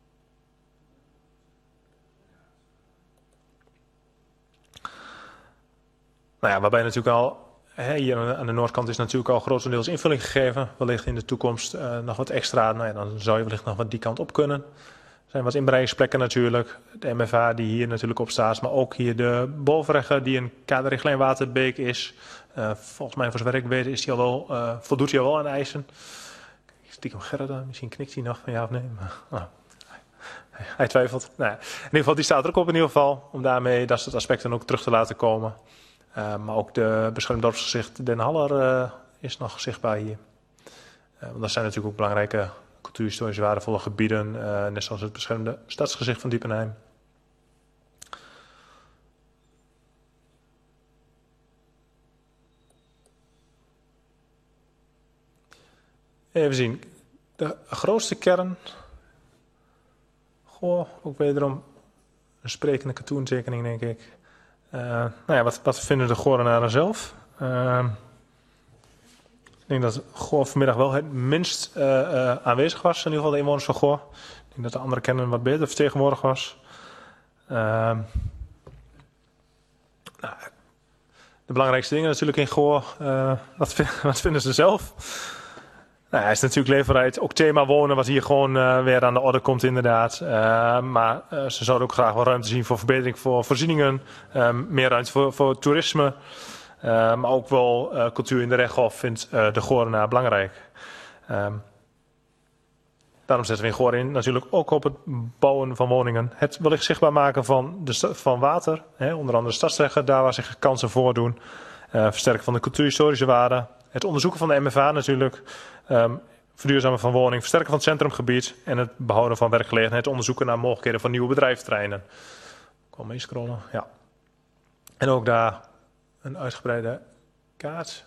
Waarbij natuurlijk al, hier aan de noordkant is natuurlijk al grotendeels invulling gegeven. Wellicht in de toekomst nog wat extra, dan zou je wellicht nog wat die kant op kunnen. Er zijn wat inbreidingsplekken natuurlijk. De MFA die hier natuurlijk op staat, maar ook hier de bovenregger die een kaderrichtlijn Waterbeek is. Volgens mij voor zover ik weet is die al wel, voldoet hij al wel aan eisen. Stiekem Gerda, misschien knikt hij nog van ja of nee. Maar, hij twijfelt. In ieder geval, die staat er ook op in ieder geval. Om daarmee dat soort aspecten ook terug te laten komen. Maar ook de beschermd dorpsgezicht Den Haller is nog zichtbaar hier. Want dat zijn natuurlijk ook belangrijke cultuurhistorisch waardevolle gebieden. Net zoals het beschermde stadsgezicht van Diepenheim. Even zien. De grootste kern. Ook wederom een sprekende cartoontekening, denk ik. Wat vinden de Goorlenaren zelf? Ik denk dat Goor vanmiddag wel het minst aanwezig was, in ieder geval de inwoners van Goor. Ik denk dat de andere kennen wat beter vertegenwoordigd was. De belangrijkste dingen natuurlijk in Goor, wat vinden ze zelf? Hij is natuurlijk leefbaarheid, ook thema wonen, wat hier gewoon weer aan de orde komt inderdaad. Maar ze zouden ook graag wel ruimte zien voor verbetering voor voorzieningen. Meer ruimte voor toerisme. Maar ook wel cultuur in de Rechthof vindt de Goorlenaar belangrijk. Daarom zetten we in Goor in natuurlijk ook op het bouwen van woningen. Het wellicht zichtbaar maken van water. Onder andere stadsreggen, daar waar zich kansen voordoen. Versterken van de cultuurhistorische waarde. Het onderzoeken van de MFA natuurlijk. Verduurzamen van woning, versterken van het centrumgebied en het behouden van werkgelegenheid, onderzoeken naar mogelijkheden van nieuwe bedrijfsterreinen. Ik wil meescrollen, ja. En ook daar een uitgebreide kaart.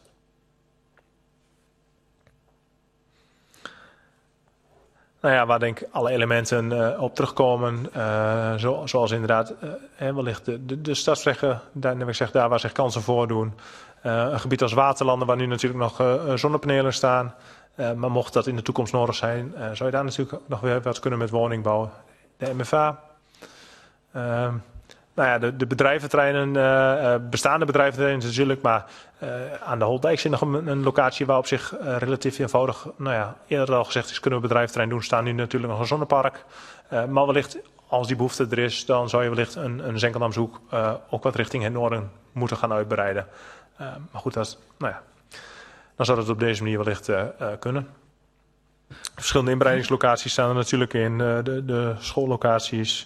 Waar denk ik alle elementen op terugkomen. Zoals inderdaad wellicht de stadsreggen, daar waar zich kansen voordoen. Een gebied als Waterlanden, waar nu natuurlijk nog zonnepanelen staan. Maar mocht dat in de toekomst nodig zijn, zou je daar natuurlijk nog weer wat kunnen met woningbouw. De MFA. Nou ja, de bedrijventerreinen, bestaande bedrijventerreinen natuurlijk, maar aan de Holdijk zit nog een locatie waar op zich relatief eenvoudig, nou ja, eerder al gezegd is, kunnen we bedrijventerrein doen. Staan nu natuurlijk nog een zonnepark. Maar wellicht, als die behoefte er is, dan zou je wellicht een Zenkeldamshoek ook wat richting het noorden moeten gaan uitbreiden. Maar goed, nou ja, dan zou dat op deze manier wellicht kunnen. Verschillende inbreidingslocaties staan er natuurlijk in, de schoollocaties.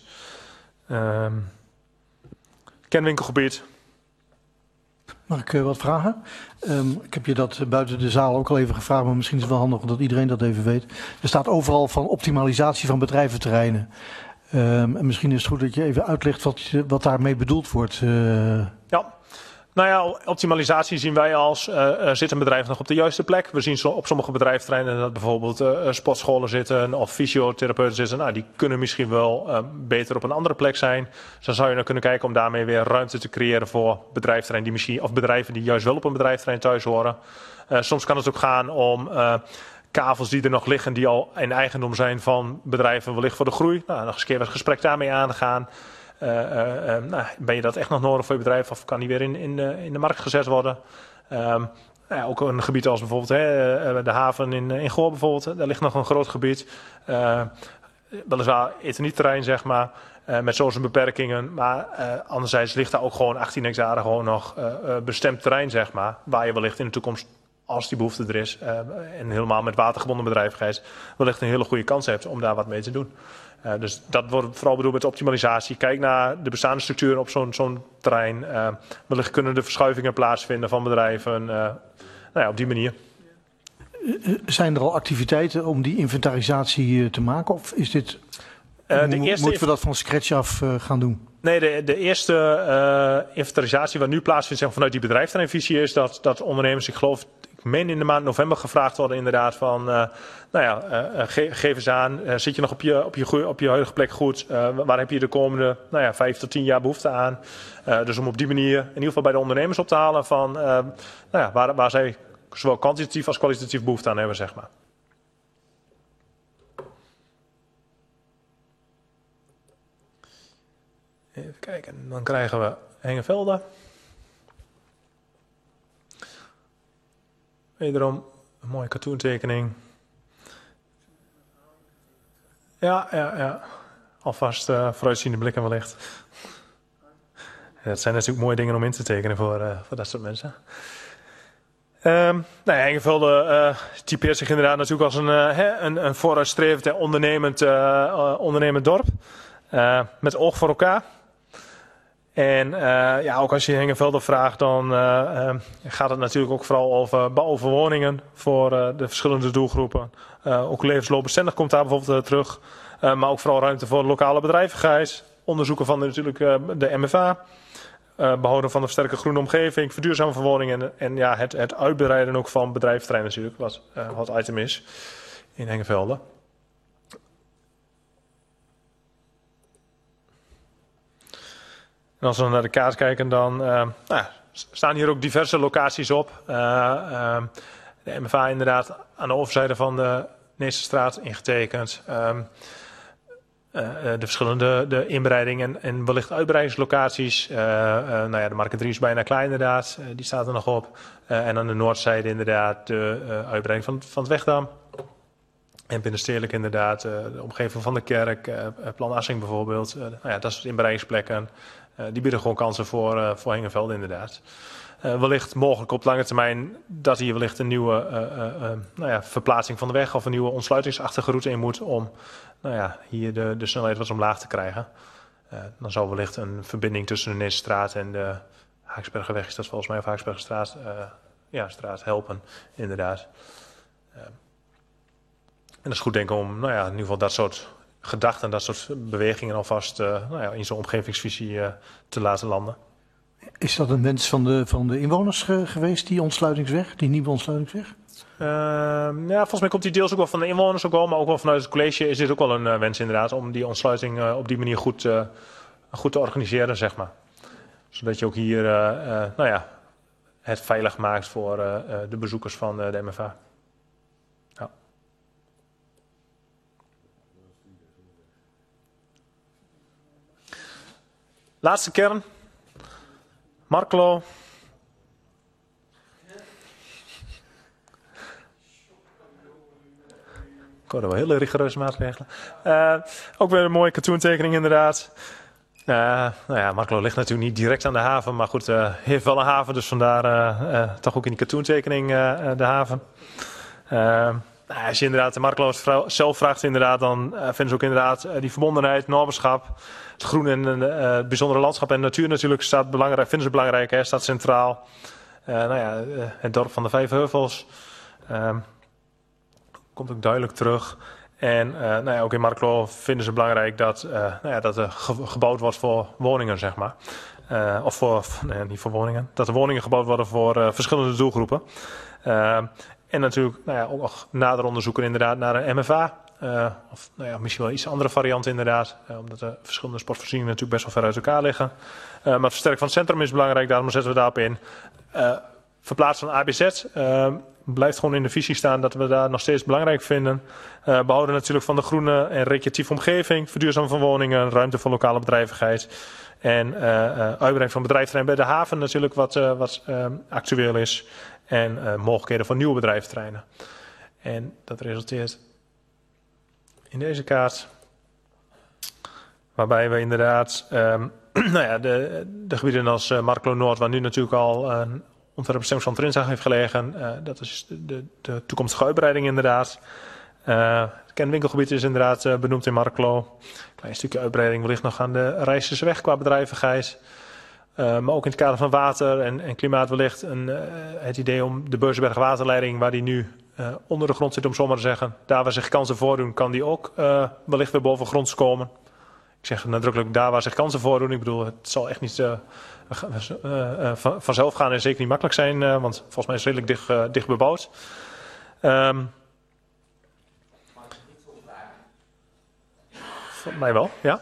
Kenwinkelgebied. Mag ik wat vragen? Ik heb je dat buiten de zaal ook al even gevraagd, maar misschien is het wel handig dat iedereen dat even weet. Er staat overal van optimalisatie van bedrijventerreinen. En misschien is het goed dat je even uitlegt wat daarmee bedoeld wordt. Ja. Nou ja, optimalisatie zien wij als zit een bedrijf nog op de juiste plek. We zien op sommige bedrijventerreinen dat bijvoorbeeld sportscholen zitten of fysiotherapeuten zitten. Nou, die kunnen misschien wel beter op een andere plek zijn. Dus dan zou je dan kunnen kijken om daarmee weer ruimte te creëren voor bedrijventerreinen die misschien, of bedrijven die juist wel op een bedrijventerrein thuis horen. Soms kan het ook gaan om kavels die er nog liggen, die al in eigendom zijn van bedrijven, wellicht voor de groei. Nou, nog eens een keer wat gesprek daarmee aangaan. Nou, ben je dat echt nog nodig voor je bedrijf of kan die weer in de markt gezet worden? Ja, ook een gebied als bijvoorbeeld de haven in Goor bijvoorbeeld. Daar ligt nog een groot gebied. Weliswaar eternitterrein zeg maar. Met zo'n beperkingen. Maar anderzijds ligt daar ook gewoon 18 hectare gewoon nog bestemd terrein zeg maar. Waar je wellicht in de toekomst, als die behoefte er is, en helemaal met watergebonden bedrijvigheid, wellicht een hele goede kans hebt om daar wat mee te doen. Dus dat wordt vooral bedoeld met optimalisatie. Kijk naar de bestaande structuren op zo'n terrein. Wellicht kunnen er verschuivingen plaatsvinden van bedrijven. Nou ja, op die manier. Zijn er al activiteiten om die inventarisatie te maken? Of is dit, moeten we dat van scratch af gaan doen? Nee, de eerste inventarisatie wat nu plaatsvindt zeg, vanuit die bedrijfsterreinvisie is dat ondernemers, ik meen in de maand november gevraagd worden inderdaad van, nou ja, geef eens aan, zit je nog op je huidige plek goed? Waar heb je de komende 5 tot 10 jaar behoefte aan? Dus om op die manier in ieder geval bij de ondernemers op te halen van, nou ja, waar zij zowel kwantitatief als kwalitatief behoefte aan hebben, zeg maar. Even kijken, dan krijgen we Hengevelde. Wederom een mooie cartoontekening. Ja. Alvast vooruitziende blikken wellicht. Het zijn natuurlijk mooie dingen om in te tekenen voor dat soort mensen. Nou ja, Hengevelde typeert zich inderdaad natuurlijk als een vooruitstrevend en ondernemend dorp. Met oog voor elkaar. En ja, ook als je Hengevelde vraagt, dan gaat het natuurlijk ook vooral over woningen voor de verschillende doelgroepen. Ook levensloopbestendig komt daar bijvoorbeeld terug. Maar ook vooral ruimte voor lokale bedrijvigheid. Onderzoeken van natuurlijk de MFA. Behouden van een sterke groene omgeving. Verduurzame verwoningen. En ja, het uitbreiden ook van bedrijventerrein natuurlijk. Wat item is in Hengevelde. En als we dan naar de kaart kijken, dan staan hier ook diverse locaties op. De MFA inderdaad aan de overzijde van de Neesterstraat ingetekend. De verschillende inbreidingen en wellicht uitbreidingslocaties. Nou ja, de Marke 3 is bijna klaar inderdaad. Die staat er nog op. En aan de noordzijde inderdaad de uitbreiding van het Wegdam. En binnenstedelijk inderdaad de omgeving van de kerk. Plan Assing bijvoorbeeld. Nou ja, dat soort inbreidingsplekken. Die bieden gewoon kansen voor Hengevelde inderdaad. Wellicht mogelijk op lange termijn dat hier wellicht een nieuwe verplaatsing van de weg of een nieuwe ontsluitingsachtige route in moet om hier de snelheid wat omlaag te krijgen. Dan zou wellicht een verbinding tussen de Neesterstraat en de Haaksbergerweg, is dat volgens mij, of Haaksbergerstraat, straat helpen inderdaad. En dat is goed denken om in ieder geval dat soort gedachten, dat soort bewegingen alvast in zo'n omgevingsvisie te laten landen. Is dat een wens van de inwoners geweest, die ontsluitingsweg, die nieuwe ontsluitingsweg? Volgens mij komt die deels ook wel van de inwoners, ook wel, maar ook wel vanuit het college is dit ook wel een wens inderdaad, om die ontsluiting op die manier goed te organiseren, zeg maar. Zodat je ook hier het veilig maakt voor de bezoekers van de MFA. Ja. Laatste kern. Markelo. Ik hoorde wel hele rigoureuze maatregelen. Ook weer een mooie cartoontekening inderdaad. Markelo ligt natuurlijk niet direct aan de haven. Maar goed, heeft wel een haven. Dus vandaar toch ook in die cartoontekening de haven. Als je inderdaad de Markelo zelf vraagt inderdaad, dan vinden ze ook inderdaad die verbondenheid, naberschap. Het groen en het bijzondere landschap en natuur natuurlijk vinden ze belangrijk. Hè, staat centraal. Het dorp van de Vijf Heuvels. Komt ook duidelijk terug. En ook in Markelo vinden ze belangrijk dat er gebouwd wordt voor woningen, zeg maar. Niet voor woningen. Dat er woningen gebouwd worden voor verschillende doelgroepen. En natuurlijk ook nog nader onderzoeken inderdaad naar een MFA. Misschien wel iets andere varianten inderdaad. Omdat de verschillende sportvoorzieningen natuurlijk best wel ver uit elkaar liggen. Maar het versterken van het centrum is belangrijk, daarom zetten we daarop in. Verplaatsen van ABZ blijft gewoon in de visie staan dat we daar nog steeds belangrijk vinden. Behouden natuurlijk van de groene en recreatieve omgeving. Verduurzamen van woningen, ruimte voor lokale bedrijvigheid. En uitbreiding van bedrijfterrein bij de haven natuurlijk wat actueel is. En mogelijkheden voor nieuwe bedrijventerreinen. En dat resulteert in deze kaart. Waarbij we inderdaad de gebieden als Markelo Noord, waar nu natuurlijk al een ontwerpbestemming van Trinzag heeft gelegen. Dat is de toekomstige uitbreiding inderdaad. Het kernwinkelgebied is inderdaad benoemd in Markelo. Klein stukje uitbreiding wellicht nog aan de Rijssersweg qua bedrijvigheid. Maar ook in het kader van water en klimaat wellicht het idee om de Beurzenberg waterleiding, waar die nu onder de grond zit, om zo maar te zeggen. Daar waar zich kansen voordoen, kan die ook wellicht weer bovengronds komen. Ik zeg nadrukkelijk daar waar zich kansen voordoen. Ik bedoel, het zal echt niet vanzelf gaan en zeker niet makkelijk zijn, want volgens mij is het redelijk dicht bebouwd. Voor mij wel, ja.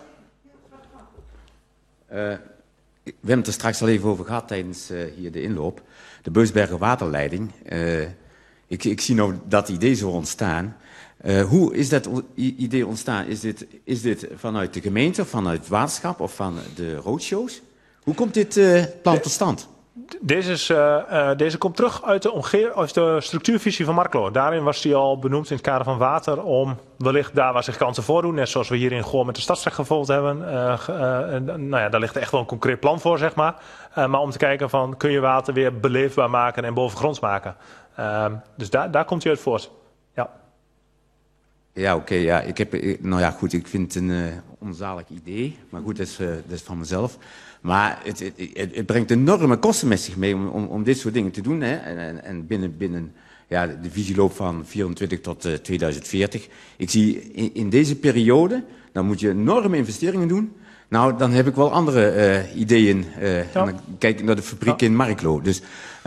We hebben het er straks al even over gehad tijdens hier de inloop. De Beusberger waterleiding. Ik zie nou dat idee zo ontstaan. Hoe is dat idee ontstaan? Is dit vanuit de gemeente, of vanuit het waterschap of van de roadshows? Hoe komt dit plan tot stand? Deze komt terug uit de structuurvisie van Markelo. Daarin was die al benoemd in het kader van water om wellicht daar waar zich kansen voordoen, net zoals we hier in Goor met de Stadsrecht gevolgd hebben. Daar ligt echt wel een concreet plan voor, zeg maar. Maar om te kijken van, kun je water weer beleefbaar maken en bovengronds maken. Dus daar komt hij uit voort. Ja. Ja, oké. Ja. Ik vind het een onzalig idee. Maar goed, dat is van mezelf. Maar het brengt enorme kosten met zich mee om dit soort dingen te doen. Hè? En binnen de visieloop van 24 tot 2040. Ik zie in deze periode, dan moet je enorme investeringen doen. Nou, dan heb ik wel andere ideeën. En dan kijk ik naar de fabriek in Markelo. Dus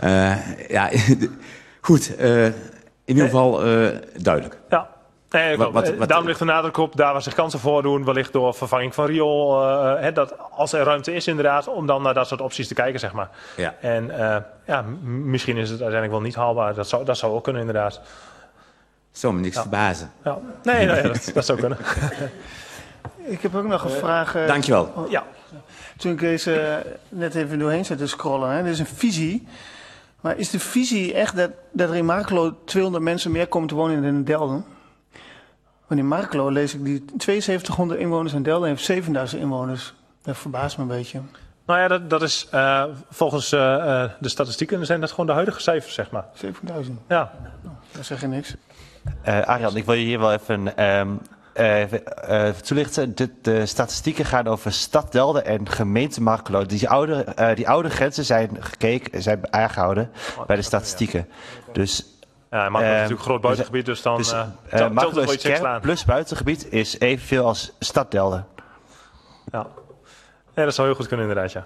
goed. In ieder geval duidelijk. Ja. Daarom ligt de nadruk op, daar waar zich kansen voordoen, wellicht door vervanging van riool. Dat als er ruimte is inderdaad, om dan naar dat soort opties te kijken, zeg maar. Ja. En misschien is het uiteindelijk wel niet haalbaar. Dat zou ook kunnen inderdaad. Zou me niks verbazen. Ja. Nee, dat zou kunnen. Ik heb ook nog een vraag. Dankjewel. Ja. Toen ik deze net even doorheen zat te scrollen. Hè, dit is een visie. Maar is de visie echt dat er in Markelo 200 mensen meer komen te wonen dan in Delden? Want in Markelo lees ik die 7200 inwoners en Delden heeft 7000 inwoners. Dat verbaast me een beetje. Nou ja, dat is volgens de statistieken zijn dat gewoon de huidige cijfers, zeg maar. 7000? Ja. Dat zeg je niks. Arjan, ik wil je hier wel even toelichten. De statistieken gaan over stad Delden en gemeente Markelo. Die oude grenzen zijn aangehouden bij de statistieken. Dus... Ja, Markelo is natuurlijk een groot buitengebied, dus dan Markelo is kern plus buitengebied is evenveel als stad Delden. Ja. Ja, dat zou heel goed kunnen inderdaad, ja.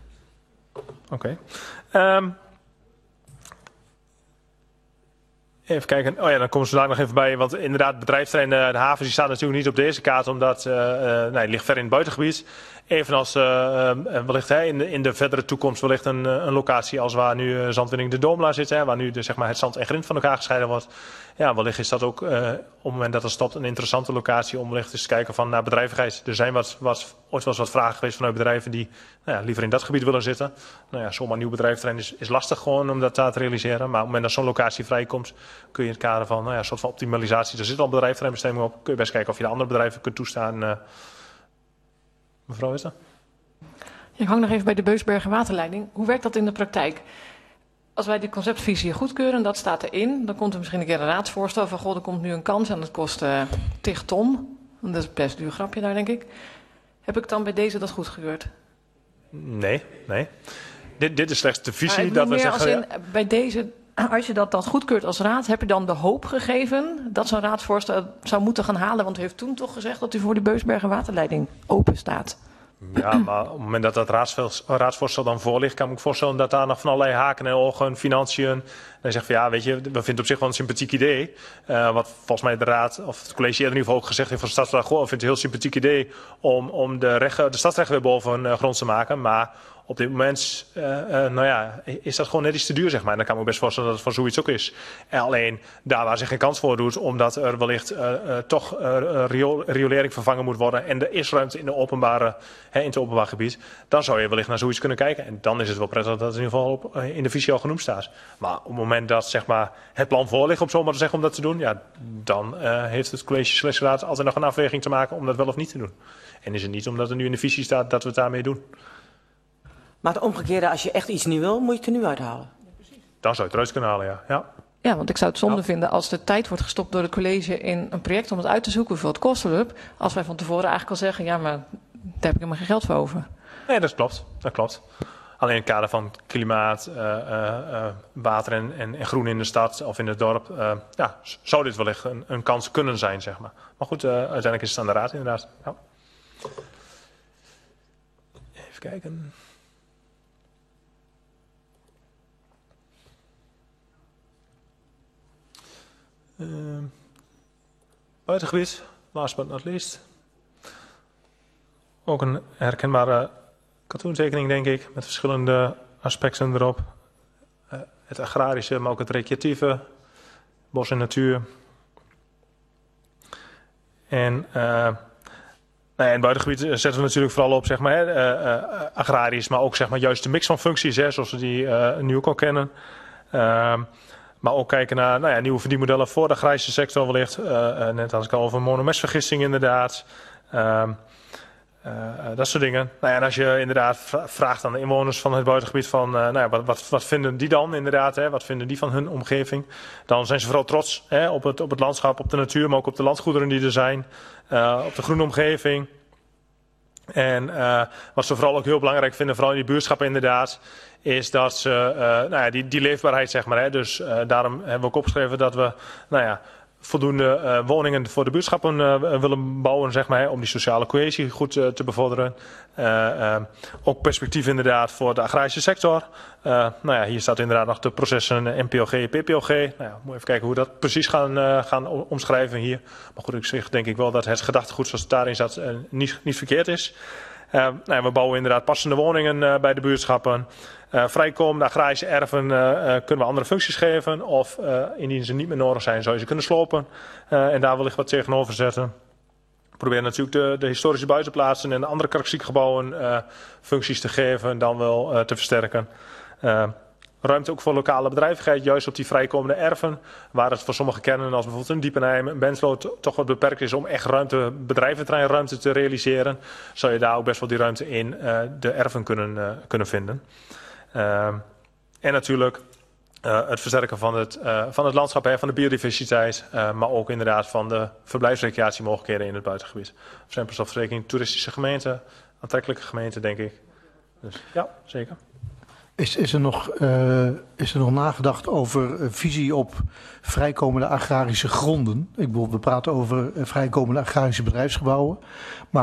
Oké. Even kijken. Oh ja, dan komen ze daar nog even bij. Want inderdaad, bedrijfsterrein de havens die staat natuurlijk niet op deze kaart, omdat het ligt ver in het buitengebied. Evenals wellicht in de verdere toekomst wellicht een locatie als waar nu Zandwinning de Domela zit, waar nu zeg maar, het zand en grind van elkaar gescheiden wordt. Ja, wellicht is dat ook op het moment dat het stopt een interessante locatie om wellicht eens te kijken van naar bedrijvigheid. Er zijn ooit wel eens wat vragen geweest vanuit bedrijven die liever in dat gebied willen zitten. Nou ja, zomaar een nieuw bedrijfterrein is lastig gewoon om dat daar te realiseren. Maar op het moment dat zo'n locatie vrijkomt, kun je in het kader van een soort van optimalisatie, er zit al een bedrijfterreinbestemming op, kun je best kijken of je de andere bedrijven kunt toestaan. Mevrouw, is dat? Ik hang nog even bij de Beusbergen waterleiding. Hoe werkt dat in de praktijk? Als wij die conceptvisie goedkeuren, dat staat erin, dan komt er misschien een keer een raadsvoorstel van, goh, er komt nu een kans en dat kost 10 ton. Dat is best een duur grapje daar, denk ik. Heb ik dan bij deze dat goedgekeurd? Nee. Dit is slechts de visie dat we zeggen. Bij deze, als je dat goedkeurt als raad, heb je dan de hoop gegeven dat zo'n raadsvoorstel zou moeten gaan halen? Want u heeft toen toch gezegd dat u voor die Beusbergen waterleiding open staat. Ja, maar op het moment dat dat raadsvoorstel dan voor ligt, kan ik me voorstellen dat daar nog van allerlei haken en ogen, financiën. Dan zegt van ja, weet je, we vinden het op zich wel een sympathiek idee. Wat volgens mij de raad of het college eerder in ieder geval ook gezegd heeft van de Stadsraad. Goh, we vinden het een heel sympathiek idee om de stadsrecht weer boven grond te maken. Maar op dit moment is dat gewoon net iets te duur, zeg maar. En dan kan ik me best voorstellen dat het voor zoiets ook is. En alleen daar waar zich geen kans voor doet, omdat er wellicht toch riolering vervangen moet worden en er is ruimte in het openbaar gebied, dan zou je wellicht naar zoiets kunnen kijken. En dan is het wel prettig dat het in ieder geval in de visie al genoemd staat. Maar op het moment dat zeg maar, het plan voor ligt, om zo maar te zeggen, om dat te doen, ja, dan heeft het college/raad altijd nog een afweging te maken om dat wel of niet te doen. En is het niet omdat er nu in de visie staat dat we het daarmee doen. Maar het omgekeerde, als je echt iets niet wil, moet je het er nu uithalen. Dan zou je het eruit kunnen halen, ja. Ja, want ik zou het zonde vinden als de tijd wordt gestopt door het college in een project om het uit te zoeken hoeveel het kosten op. Als wij van tevoren eigenlijk al zeggen, ja, maar daar heb ik helemaal geen geld voor over. Nee, dat klopt. Alleen in het kader van klimaat, water en groen in de stad of in het dorp, zou dit wellicht een kans kunnen zijn, zeg maar. Maar goed, uiteindelijk is het aan de raad inderdaad. Ja. Even kijken. Buitengebied, last but not least. Ook een herkenbare cartoontekening, denk ik, met verschillende aspecten erop. Het agrarische, maar ook het recreatieve, bos en natuur. En in het buitengebied zetten we natuurlijk vooral op, zeg maar, agrarisch, maar ook zeg maar, juist de mix van functies, zoals we die nu ook al kennen. Maar ook kijken naar nieuwe verdienmodellen voor de agrarische sector wellicht. Net als ik al over monomestvergisting inderdaad. Dat soort dingen. En als je inderdaad vraagt aan de inwoners van het buitengebied van wat vinden die dan inderdaad, wat vinden die van hun omgeving, dan zijn ze vooral trots op het landschap, op de natuur, maar ook op de landgoederen die er zijn, op de groene omgeving. En wat ze vooral ook heel belangrijk vinden, vooral in die buurtschappen inderdaad, is dat ze die leefbaarheid, zeg maar. Dus daarom hebben we ook opgeschreven dat we voldoende woningen voor de buurtschappen willen bouwen, zeg maar, om die sociale cohesie goed te bevorderen. Ook perspectief inderdaad voor de agrarische sector. Hier staat inderdaad nog de processen NPOG, PPOG. Moet even kijken hoe we dat precies gaan omschrijven hier. Maar goed, ik zeg denk ik wel dat het gedachtegoed zoals het daarin staat niet verkeerd is. We bouwen inderdaad passende woningen bij de buurtschappen. Vrijkomende agrarische erven kunnen we andere functies geven. Of indien ze niet meer nodig zijn, zou je ze kunnen slopen. En daar wellicht wat tegenover zetten. We proberen natuurlijk de historische buitenplaatsen en de andere karakteristieke gebouwen functies te geven en dan wel te versterken. Ruimte ook voor lokale bedrijvigheid, juist op die vrijkomende erven. Waar het voor sommige kernen, als bijvoorbeeld een Diepenheim, een Benslo, toch wat beperkt is om echt bedrijventerreinruimte te realiseren. Zou je daar ook best wel die ruimte in de erven kunnen vinden. En natuurlijk het versterken van het landschap, van de biodiversiteit, maar ook inderdaad van de verblijfsrecreatiemogelijkheden in het buitengebied. Stempelsafrekening, toeristische gemeente, aantrekkelijke gemeente, denk ik. Dus ja, zeker. Is er nog nagedacht over visie op vrijkomende agrarische gronden? Ik bedoel, we praten over vrijkomende agrarische bedrijfsgebouwen. Maar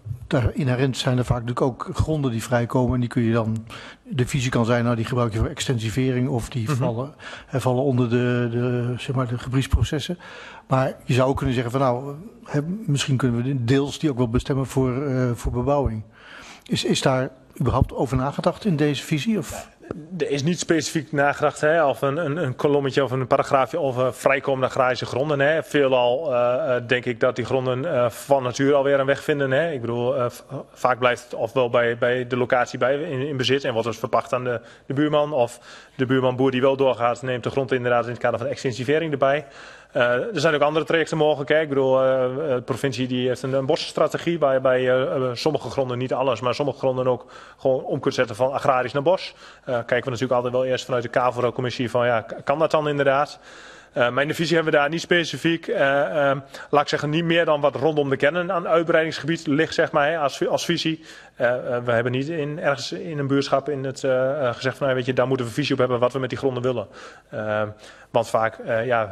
daar inherent zijn er vaak natuurlijk ook gronden die vrijkomen. En die kun je dan, de visie kan zijn, nou die gebruik je voor extensivering of die vallen onder de gebiedsprocessen. Maar je zou ook kunnen zeggen van nou, misschien kunnen we deels die ook wel bestemmen voor bebouwing. Is daar überhaupt over nagedacht in deze visie? Of? Er is niet specifiek nagedacht, hè, of een kolommetje of een paragraafje over vrijkomende agrarische gronden. Hè. Veelal denk ik dat die gronden van nature alweer een weg vinden. Hè. Ik bedoel, vaak blijft het ofwel bij de locatie in bezit en wordt dus verpacht aan de buurman. Of de buurman-boer die wel doorgaat, neemt de grond inderdaad in het kader van extensivering erbij. Er zijn ook andere trajecten mogelijk. Hè. Ik bedoel, de provincie die heeft een bosstrategie waarbij sommige gronden, niet alles, maar sommige gronden ook gewoon om kunt zetten van agrarisch naar bos. Kijken we natuurlijk altijd wel eerst vanuit de KAVRO-commissie van ja, kan dat dan inderdaad? Maar in de visie hebben we daar niet specifiek, laat ik zeggen, niet meer dan wat rondom de kernen aan uitbreidingsgebied ligt, zeg maar, hè, als visie. We hebben niet ergens in een buurschap gezegd van, weet je, daar moeten we visie op hebben wat we met die gronden willen. Want vaak,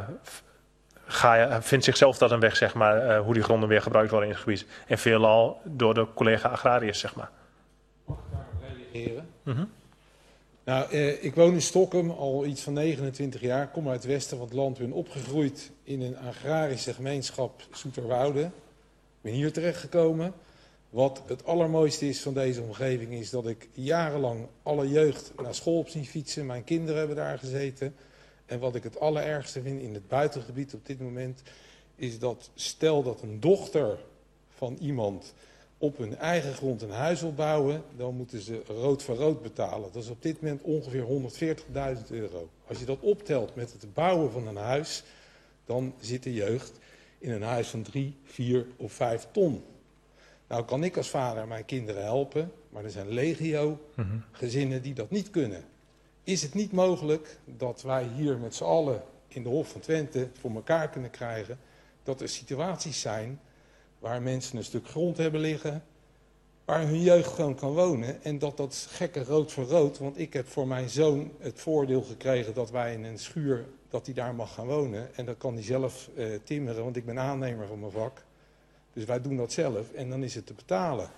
vindt zichzelf dat een weg, zeg maar, hoe die gronden weer gebruikt worden in het gebied. En veelal door de collega agrariërs, zeg maar. Mag ik daarop reageren? Nou, ik woon in Stockholm al iets van 29 jaar. Kom uit het westen van het land. Ben opgegroeid in een agrarische gemeenschap Zoeterwoude. Ik ben hier terechtgekomen. Wat het allermooiste is van deze omgeving is dat ik jarenlang alle jeugd naar school op zien fietsen. Mijn kinderen hebben daar gezeten. En wat ik het allerergste vind in het buitengebied op dit moment is dat stel dat een dochter van iemand op hun eigen grond een huis wil bouwen, dan moeten ze rood voor rood betalen. Dat is op dit moment ongeveer €140.000. Als je dat optelt met het bouwen van een huis, dan zit de jeugd in een huis van 3, 4 of 5 ton. Nou kan ik als vader mijn kinderen helpen, maar er zijn legio gezinnen die dat niet kunnen. Is het niet mogelijk dat wij hier met z'n allen in de Hof van Twente voor elkaar kunnen krijgen dat er situaties zijn waar mensen een stuk grond hebben liggen, waar hun jeugd gewoon kan wonen. En dat gekke rood voor rood, want ik heb voor mijn zoon het voordeel gekregen dat wij in een schuur, dat hij daar mag gaan wonen. En dat kan hij zelf timmeren, want ik ben aannemer van mijn vak. Dus wij doen dat zelf en dan is het te betalen.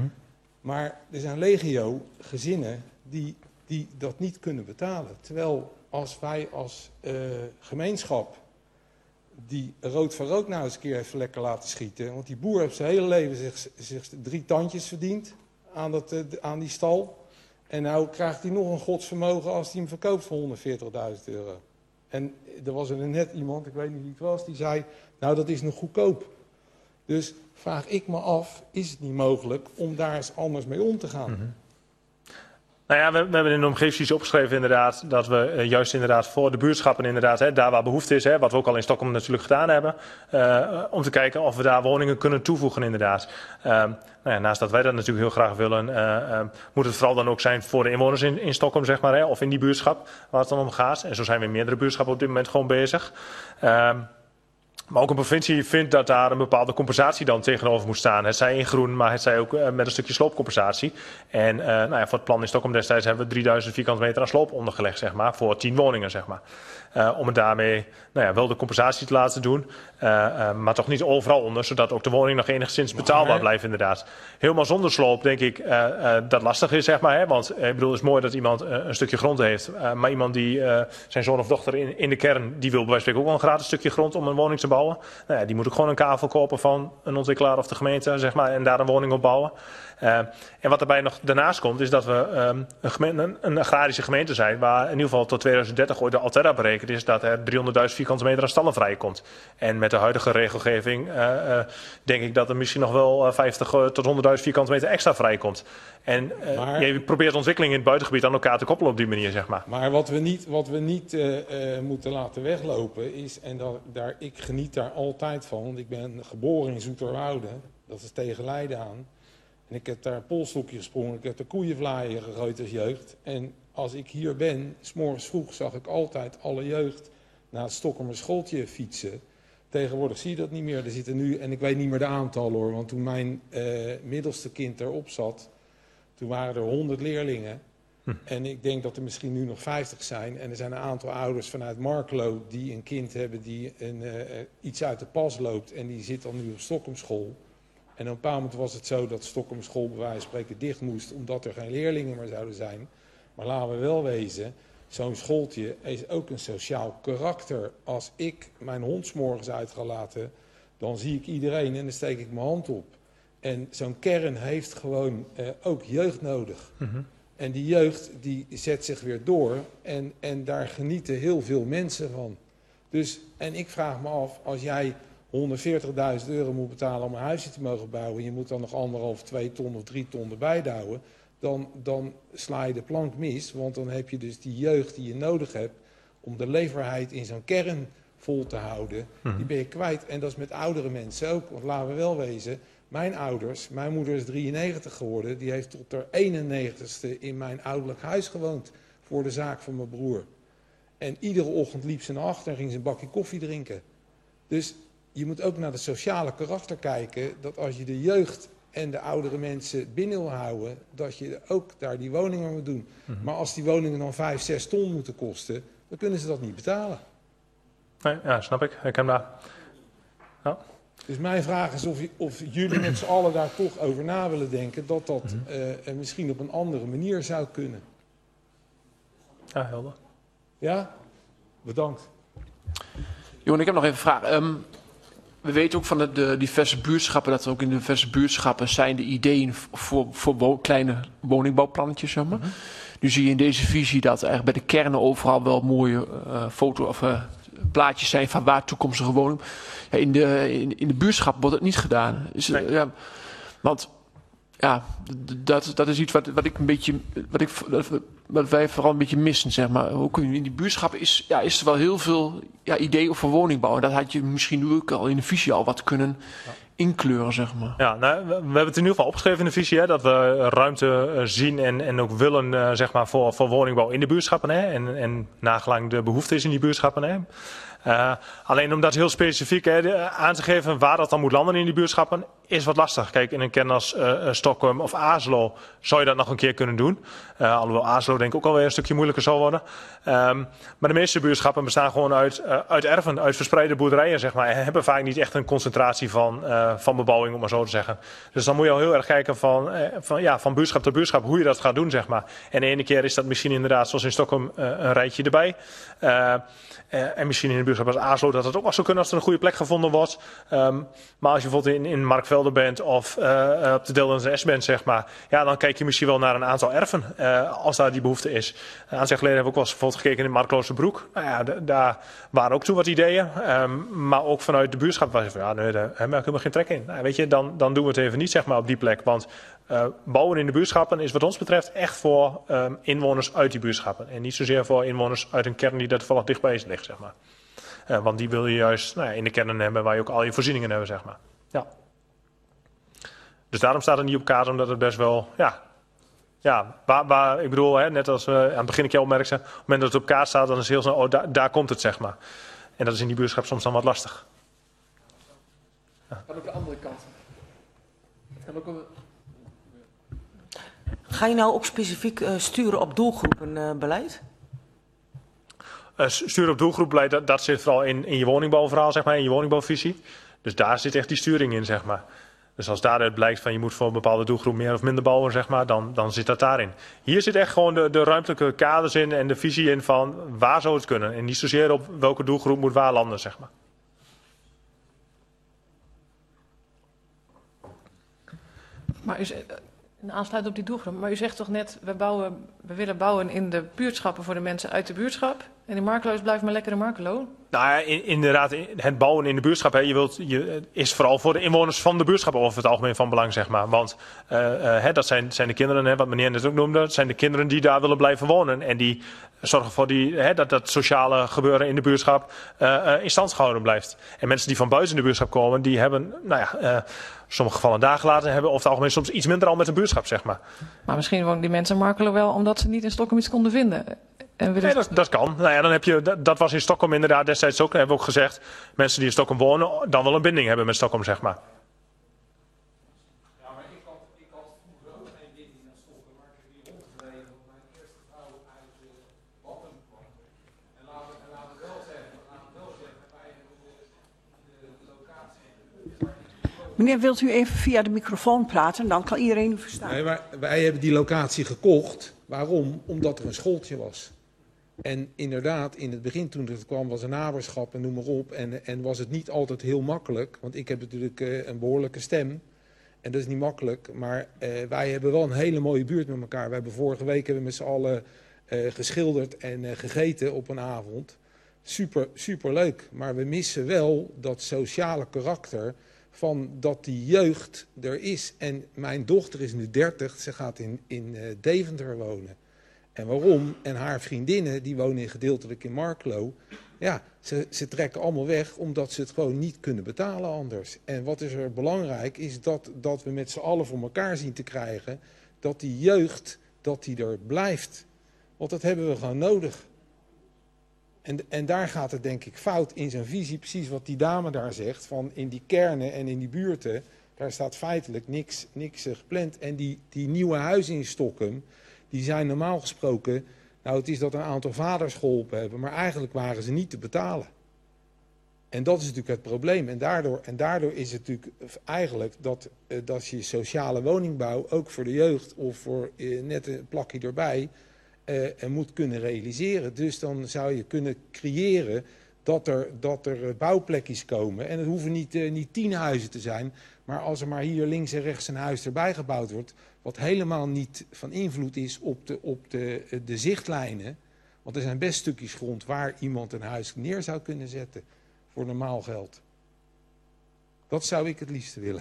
Maar er zijn legio gezinnen die dat niet kunnen betalen. Terwijl als wij als gemeenschap die rood voor rood nou eens een keer even lekker laten schieten. Want die boer heeft zijn hele leven zich 3 tandjes verdiend aan die stal. En nou krijgt hij nog een godsvermogen als hij hem verkoopt voor €140.000. En er was er net iemand, ik weet niet wie het was, die zei, nou dat is nog goedkoop. Dus vraag ik me af, is het niet mogelijk om daar eens anders mee om te gaan? Nou ja, we hebben in de omgevingsvisie opgeschreven inderdaad dat we juist inderdaad voor de buurtschappen inderdaad, hè, daar waar behoefte is, hè, wat we ook al in Stockholm natuurlijk gedaan hebben, om te kijken of we daar woningen kunnen toevoegen inderdaad. Naast dat wij dat natuurlijk heel graag willen, moet het vooral dan ook zijn voor de inwoners in Stockholm, zeg maar, hè, of in die buurtschap waar het dan om gaat. En zo zijn we in meerdere buurtschappen op dit moment gewoon bezig. Maar ook een provincie vindt dat daar een bepaalde compensatie dan tegenover moet staan. Het zij in groen, maar het zij ook met een stukje sloopcompensatie. En voor het plan in Stockholm destijds hebben we 3000 vierkante meter aan sloop ondergelegd, zeg maar, voor 10 woningen, zeg maar. Om het daarmee wel de compensatie te laten doen, maar toch niet overal onder, zodat ook de woning nog enigszins betaalbaar blijft inderdaad. Helemaal zonder sloop denk ik dat lastig is, zeg maar. Hè? Want ik bedoel, het is mooi dat iemand een stukje grond heeft, maar iemand die zijn zoon of dochter in de kern, die wil bij wijze van spreken ook wel een gratis stukje grond om een woning te bouwen. Nou ja, die moet ook gewoon een kavel kopen van een ontwikkelaar of de gemeente, zeg maar, en daar een woning op bouwen. En wat erbij nog daarnaast komt, is dat we een agrarische gemeente zijn, waar in ieder geval tot 2030 ooit de Alterra berekend is dat er 300.000 vierkante meter aan stallen vrijkomt. En met de huidige regelgeving denk ik dat er misschien nog wel 50 tot 100.000 vierkante meter extra vrijkomt. En je probeert ontwikkeling in het buitengebied aan elkaar te koppelen op die manier, zeg maar. Maar wat we niet moeten laten weglopen is, en ik geniet daar altijd van, want ik ben geboren in Zoeterwoude, dat is tegen Leiden aan. En ik heb daar een polstokje gesprongen, ik heb de koeienvlaaien gegooid als jeugd. En als ik hier ben, 's morgens vroeg zag ik altijd alle jeugd naar het Stockholmer schooltje fietsen. Tegenwoordig zie je dat niet meer. Er zitten nu, en ik weet niet meer de aantallen hoor, want toen mijn middelste kind erop zat, toen waren er 100 leerlingen. En ik denk dat er misschien nu nog 50 zijn. En er zijn een aantal ouders vanuit Markelo die een kind hebben die iets uit de pas loopt. En die zit dan nu op Stockholmschool. En op een bepaald moment was het zo dat Stockholm school bij wijze van spreken dicht moest, omdat er geen leerlingen meer zouden zijn. Maar laten we wel wezen, zo'n schooltje is ook een sociaal karakter. Als ik mijn hond 's morgens uit ga laten, dan zie ik iedereen en dan steek ik mijn hand op. En zo'n kern heeft gewoon ook jeugd nodig. En die jeugd die zet zich weer door en daar genieten heel veel mensen van. Dus, en ik vraag me af, als jij 140.000 euro moet betalen om een huisje te mogen bouwen, en je moet dan nog 1,5, 2 ton of 3 ton erbij douwen, dan sla je de plank mis. Want dan heb je dus die jeugd die je nodig hebt om de leefbaarheid in zo'n kern vol te houden, die ben je kwijt. En dat is met oudere mensen ook. Want laten we wel wezen, mijn moeder is 93 geworden, die heeft tot haar 91ste in mijn ouderlijk huis gewoond voor de zaak van mijn broer. En iedere ochtend liep ze naar achter en ging ze een bakje koffie drinken. Dus je moet ook naar het sociale karakter kijken, dat als je de jeugd en de oudere mensen binnen wil houden, dat je ook daar die woningen moet doen. Maar als die woningen dan 5, 6 ton moeten kosten, dan kunnen ze dat niet betalen. Nee, ja, snap ik. Ik heb daar. Ja. Dus mijn vraag is of jullie met z'n allen daar toch over na willen denken, dat misschien op een andere manier zou kunnen. Ja, helder. Ja? Bedankt. Johan, ik heb nog even een vraag. We weten ook van de diverse buurtschappen dat er ook in de diverse buurtschappen zijn de ideeën voor kleine woningbouwplannetjes. Zeg maar. Nu zie je in deze visie dat eigenlijk bij de kernen overal wel mooie plaatjes zijn van waar toekomstige woningen. Ja, in de buurtschap wordt het niet gedaan. Want ja, dat is iets wat wij vooral een beetje missen, zeg maar. Ook in die buurtschappen is er wel heel veel ideeën over woningbouw. En dat had je misschien nu ook al in de visie al wat kunnen inkleuren, zeg maar. Ja, nou, we hebben het in ieder geval opgeschreven in de visie, hè, dat we ruimte zien en ook willen, zeg maar, voor woningbouw in de buurtschappen. Hè, en nagelang de behoefte is in die buurtschappen. Hè. Alleen om dat heel specifiek aan te geven waar dat dan moet landen in die buurtschappen, is wat lastig. Kijk, in een kern als Stockholm of Azelo zou je dat nog een keer kunnen doen. Alhoewel Azelo denk ik ook alweer een stukje moeilijker zal worden. Maar de meeste buurtschappen bestaan gewoon uit erven, uit verspreide boerderijen, zeg maar. En hebben vaak niet echt een concentratie van bebouwing, om maar zo te zeggen. Dus dan moet je al heel erg kijken van buurtschap tot buurtschap hoe je dat gaat doen, zeg maar. En de ene keer is dat misschien inderdaad, zoals in Stockholm, een rijtje erbij. En misschien in de buurtschap als Azelo dat het ook wel zou kunnen als er een goede plek gevonden wordt. Maar als je bijvoorbeeld in Markvelde bent of op de Deldense S bent, zeg maar, ja, dan kijk je misschien wel naar een aantal erven als daar die behoefte is. Een aantal jaar geleden hebben we ook wel eens bijvoorbeeld gekeken in Marklozerbroek. Nou ja, daar waren ook toen wat ideeën. Maar ook vanuit de buurtschap was je van, ja, nee, daar hebben we helemaal geen trek in. Nou, weet je, dan doen we het even niet, zeg maar, op die plek. Want bouwen in de buurtschappen is wat ons betreft echt voor inwoners uit die buurtschappen. En niet zozeer voor inwoners uit een kern die er toevallig dichtbij ligt, zeg maar. Want die wil je juist in de kernen hebben waar je ook al je voorzieningen hebben, zeg maar. Ja. Dus daarom staat het niet op kaart, omdat het best wel, ik bedoel, net als we aan het begin een keer opmerkten, op het moment dat het op kaart staat, dan is het heel snel, daar komt het, zeg maar. En dat is in die buurtschap soms dan wat lastig. Ja. Kan ook de andere kant. Ga je nou ook specifiek sturen op doelgroepenbeleid? Sturen op doelgroepbeleid, dat zit vooral in je woningbouwverhaal, zeg maar, in je woningbouwvisie. Dus daar zit echt die sturing in, zeg maar. Dus als daaruit blijkt van je moet voor een bepaalde doelgroep meer of minder bouwen, zeg maar, dan zit dat daarin. Hier zit echt gewoon de ruimtelijke kaders in en de visie in van waar zou het kunnen. En niet zozeer op welke doelgroep moet waar landen, zeg maar. Maar aansluitend op die doelgroep, maar u zegt toch net, we willen bouwen in de buurtschappen voor de mensen uit de buurtschap. En in Markelo blijft maar lekker in Markelo. Nou ja, inderdaad, het bouwen in de buurtschap is vooral voor de inwoners van de buurtschap over het algemeen van belang, zeg maar. Want dat zijn de kinderen, wat meneer net ook noemde, dat zijn de kinderen die daar willen blijven wonen. En die zorgen voor dat sociale gebeuren in de buurtschap in stand gehouden blijft. En mensen die van buiten de buurtschap komen, die hebben, sommige gevallen daar gelaten, hebben over het algemeen soms iets minder al met een buurtschap, zeg maar. Maar misschien wonen die mensen in Markelo wel omdat ze niet in Stockholm iets konden vinden. Nee, dat kan. Nou ja, dan heb je, dat was in Stockholm inderdaad destijds ook. Hebben we ook gezegd, mensen die in Stockholm wonen, dan wel een binding hebben met Stockholm, zeg maar. Ja, maar ik had vroeger ook geen binding naar Stockholm, maar ik heb hier rondgereden op mijn eerste vrouw uit Watten kwam. En laten we wel zeggen, wij hebben de locatie. Meneer, wilt u even via de microfoon praten? Dan kan iedereen u verstaan. Nee, maar wij hebben die locatie gekocht. Waarom? Omdat er een schooltje was. En inderdaad, in het begin toen het kwam was een naberschap en noem maar op. En was het niet altijd heel makkelijk. Want ik heb natuurlijk een behoorlijke stem. En dat is niet makkelijk. Maar wij hebben wel een hele mooie buurt met elkaar. We hebben vorige week met z'n allen geschilderd en gegeten op een avond. Super leuk. Maar we missen wel dat sociale karakter van dat die jeugd er is. En mijn dochter is nu 30. Ze gaat in Deventer wonen. En waarom? En haar vriendinnen, die wonen gedeeltelijk in Marklo. Ja, ze trekken allemaal weg omdat ze het gewoon niet kunnen betalen anders. En wat is er belangrijk, is dat we met z'n allen voor elkaar zien te krijgen dat die jeugd, dat die er blijft. Want dat hebben we gewoon nodig. En daar gaat het denk ik fout in zijn visie, precies wat die dame daar zegt, van in die kernen en in die buurten, daar staat feitelijk niks gepland. En die nieuwe huizen in Stokkum, die zijn normaal gesproken, nou het is dat een aantal vaders geholpen hebben, maar eigenlijk waren ze niet te betalen. En dat is natuurlijk het probleem. En daardoor is het natuurlijk eigenlijk dat je sociale woningbouw ook voor de jeugd of voor net een plakje erbij moet kunnen realiseren. Dus dan zou je kunnen creëren dat er bouwplekjes komen. En het hoeven niet 10 huizen te zijn, maar als er maar hier links en rechts een huis erbij gebouwd wordt, wat helemaal niet van invloed is op de zichtlijnen. Want er zijn best stukjes grond waar iemand een huis neer zou kunnen zetten voor normaal geld. Dat zou ik het liefste willen.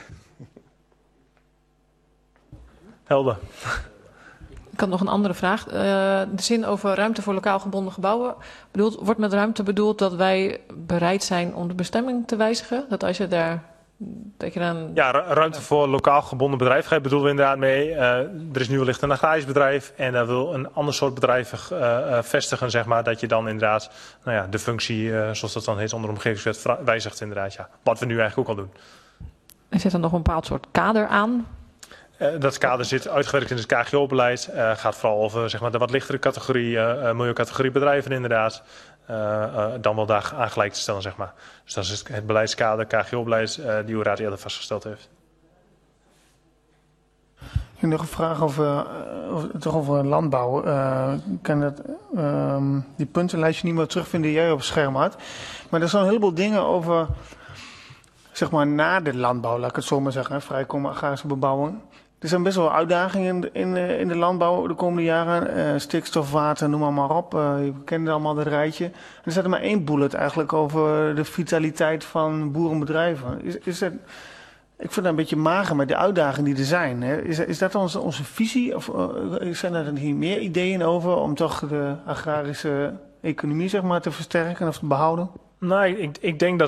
Helder. Ik had nog een andere vraag. De zin over ruimte voor lokaal gebonden gebouwen. Wordt met ruimte bedoeld dat wij bereid zijn om de bestemming te wijzigen? Dat als je daar... Ja, ruimte voor lokaal gebonden bedrijvigheid bedoelen we inderdaad mee. Er is nu wellicht een agrarisch bedrijf en daar wil een ander soort bedrijf vestigen, zeg maar. Dat je dan inderdaad de functie, zoals dat dan heet, onder de omgevingswet wijzigt inderdaad. Ja. Wat we nu eigenlijk ook al doen. Er zit dan nog een bepaald soort kader aan? Dat kader zit uitgewerkt in het KGO-beleid. Gaat vooral over zeg maar, de wat lichtere categorie, milieucategorie bedrijven inderdaad. Dan wel daar aan gelijk te stellen, zeg maar. Dus dat is het beleidskader, KGO-beleid, die uw raad eerder vastgesteld heeft. Ik heb nog een vraag over landbouw. Ik kan die puntenlijstje niet meer terugvinden die jij op het scherm had. Maar er zijn een heleboel dingen over, zeg maar, na de landbouw, laat ik het zo maar zeggen, vrijkomen agrarische bebouwing. Er zijn best wel uitdagingen in de landbouw de komende jaren. Stikstof, water, noem maar op. Je kent allemaal het rijtje. En er staat er maar 1 bullet eigenlijk over de vitaliteit van boerenbedrijven. Is dat, ik vind dat een beetje mager met de uitdagingen die er zijn. Hè. Is dat onze visie? Of zijn er dan hier meer ideeën over om toch de agrarische economie, zeg maar, te versterken of te behouden? Nou, ik denk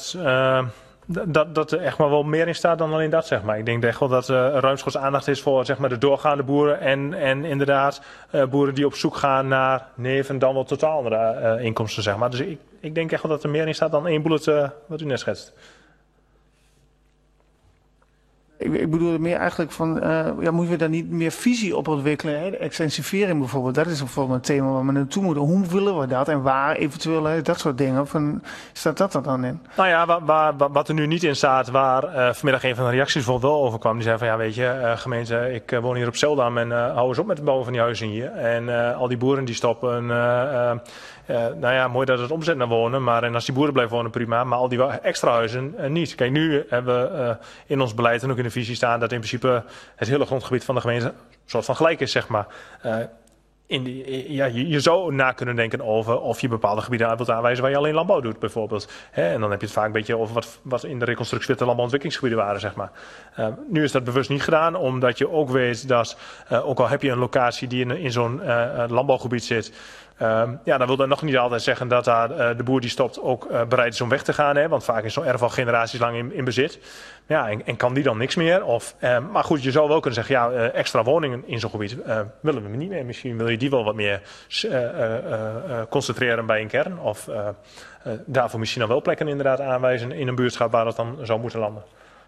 dat er echt maar wel meer in staat dan alleen dat, zeg maar. Ik denk echt wel dat er ruimschoots aandacht is voor zeg maar, de doorgaande boeren en inderdaad boeren die op zoek gaan naar neven dan wel totaal andere inkomsten, zeg maar. Dus ik denk echt wel dat er meer in staat dan 1 bullet wat u net schetst. Ik bedoel meer eigenlijk van, moeten we daar niet meer visie op ontwikkelen? Hè? De extensivering bijvoorbeeld, dat is bijvoorbeeld een thema waar we naartoe moeten. Hoe willen we dat en waar eventueel, dat soort dingen? Staat dat er dan in? Nou ja, wat er nu niet in staat, waar vanmiddag een van de reacties bijvoorbeeld wel over kwam. Die zei van, ja weet je, gemeente, ik woon hier op Zeldam en hou eens op met het bouwen van die huizen hier. En al die boeren die stoppen... mooi dat het omzet naar wonen, maar en als die boeren blijven wonen prima, maar al die extra huizen niet. Kijk, nu hebben we in ons beleid en ook in de visie staan dat in principe het hele grondgebied van de gemeente een soort van gelijk is, zeg maar. Je zou na kunnen denken over of je bepaalde gebieden wilt aanwijzen waar je alleen landbouw doet, bijvoorbeeld. En dan heb je het vaak een beetje over wat in de reconstructiewet de landbouwontwikkelingsgebieden waren, zeg maar. Nu is dat bewust niet gedaan, omdat je ook weet dat, ook al heb je een locatie die in zo'n landbouwgebied zit, dan wil dat nog niet altijd zeggen dat daar de boer die stopt ook bereid is om weg te gaan. Hè? Want vaak is zo'n erf al generaties lang in bezit. Ja, en kan die dan niks meer? Maar goed, je zou wel kunnen zeggen, extra woningen in zo'n gebied willen we niet meer. Misschien wil je die wel wat meer concentreren bij een kern. Of daarvoor misschien dan wel plekken inderdaad aanwijzen in een buurtschap waar dat dan zou moeten landen.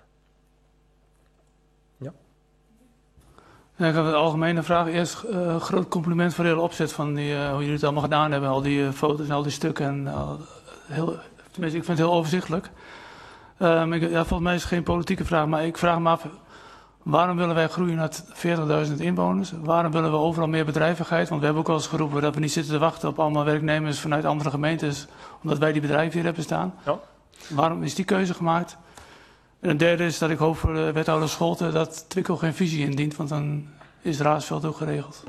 Ja, ik heb een algemene vraag. Eerst groot compliment voor de hele opzet van hoe jullie het allemaal gedaan hebben. Al die foto's en al die stukken. Tenminste, ik vind het heel overzichtelijk. Volgens mij is het geen politieke vraag, maar ik vraag me af... Waarom willen wij groeien naar 40.000 inwoners? Waarom willen we overal meer bedrijvigheid? Want we hebben ook al eens geroepen dat we niet zitten te wachten op allemaal werknemers vanuit andere gemeentes, omdat wij die bedrijven hier hebben staan. Ja. Waarom is die keuze gemaakt? En een derde is dat ik hoop voor de wethouder Scholten dat Twickel geen visie indient, want dan is Raadsveld ook geregeld.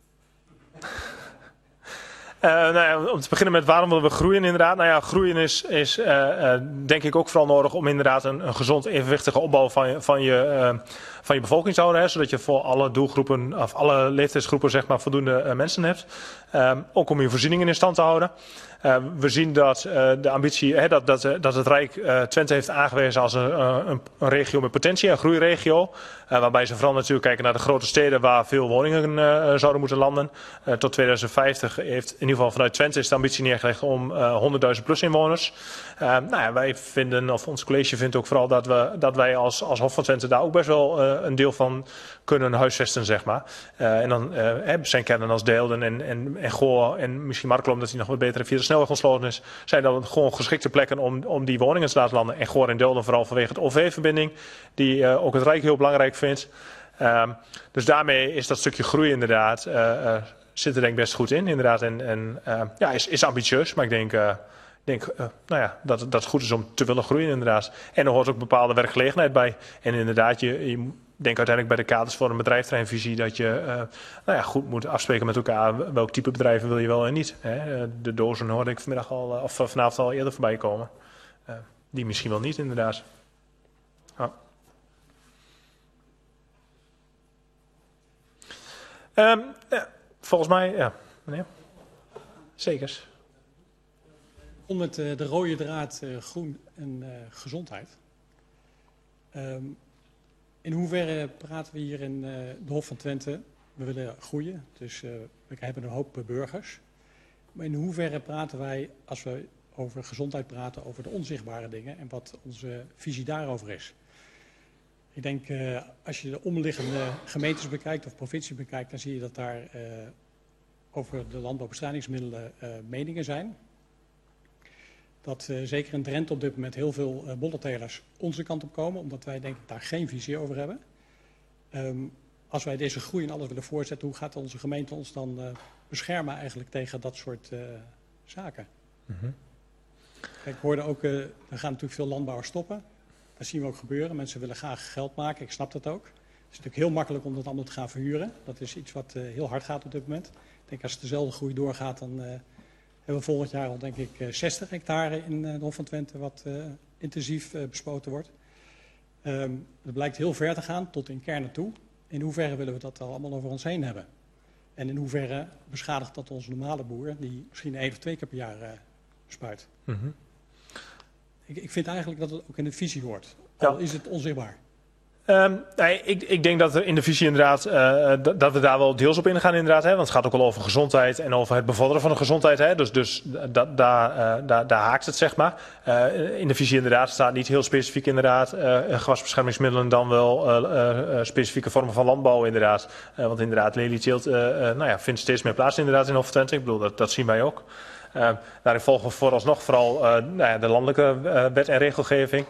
Om te beginnen met waarom willen we groeien inderdaad. Nou ja, groeien is denk ik ook vooral nodig om inderdaad een gezond evenwichtige opbouw van je bevolking te houden. Hè, zodat je voor alle doelgroepen of alle leeftijdsgroepen zeg maar voldoende mensen hebt. Ook om je voorzieningen in stand te houden. We zien dat de ambitie, dat het Rijk Twente heeft aangewezen als een regio met potentie, een groeiregio. Waarbij ze vooral natuurlijk kijken naar de grote steden waar veel woningen zouden moeten landen. Tot 2050 heeft in ieder geval vanuit Twente is de ambitie neergelegd om 100.000 plus inwoners. Wij vinden, of ons college vindt ook vooral dat wij als Hof van Twente daar ook best wel een deel van kunnen huisvesten, zeg maar. En dan zijn kernen als Deelden en Goor en misschien Markelo, omdat hij nog wat beter via de snelweg ontsloten is, zijn dan gewoon geschikte plekken om die woningen te laten landen. En Goor en Deelden vooral vanwege de OV-verbinding, die ook het Rijk heel belangrijk vindt. Dus daarmee is dat stukje groei inderdaad, zit er denk ik best goed in inderdaad. Is ambitieus, maar ik denk dat het goed is om te willen groeien inderdaad. En er hoort ook bepaalde werkgelegenheid bij. En inderdaad, je denk uiteindelijk bij de kaders voor een bedrijfsterreinvisie dat je goed moet afspreken met elkaar welk type bedrijven wil je wel en niet. De dozen hoorde ik vanavond al eerder voorbij komen. Die misschien wel niet inderdaad. Volgens mij, ja, meneer. Zekers. Om met de rode draad groen en gezondheid. In hoeverre praten we hier in de Hof van Twente? We willen groeien, dus we hebben een hoop burgers. Maar in hoeverre praten wij, als we over gezondheid praten, over de onzichtbare dingen en wat onze visie daarover is? Ik denk, als je de omliggende gemeentes bekijkt of provincie bekijkt, dan zie je dat daar over de landbouwbestrijdingsmiddelen meningen zijn. Dat zeker in Drenthe op dit moment heel veel bollentelers onze kant op komen, omdat wij denk ik daar geen visie over hebben. Als wij deze groei en alles willen voortzetten, hoe gaat onze gemeente ons dan beschermen eigenlijk tegen dat soort zaken? Mm-hmm. Kijk, ik hoorde ook, er gaan natuurlijk veel landbouwers stoppen. Dat zien we ook gebeuren. Mensen willen graag geld maken, ik snap dat ook. Het is natuurlijk heel makkelijk om dat allemaal te gaan verhuren. Dat is iets wat heel hard gaat op dit moment. Ik denk als het dezelfde groei doorgaat, dan hebben we volgend jaar al denk ik 60 hectare in de Hof van Twente wat intensief bespoten wordt. Het blijkt heel ver te gaan, tot in kernen toe. In hoeverre willen we dat al allemaal over ons heen hebben? En in hoeverre beschadigt dat onze normale boer, die misschien 1 of 2 keer per jaar spuit? Mm-hmm. Ik vind eigenlijk dat het ook in de visie hoort, al is het onzichtbaar. Ik denk dat er in de visie inderdaad, dat we daar wel deels op ingaan inderdaad. Hè, want het gaat ook wel over gezondheid en over het bevorderen van de gezondheid. Hè, dus daar haakt het zeg maar. In de visie inderdaad staat niet heel specifiek inderdaad gewasbeschermingsmiddelen dan wel specifieke vormen van landbouw inderdaad. Want inderdaad lelieteelt vindt steeds meer plaats inderdaad in Hof van Twente. Ik bedoel, dat zien wij ook. Daarin volgen we vooralsnog vooral de landelijke wet en regelgeving.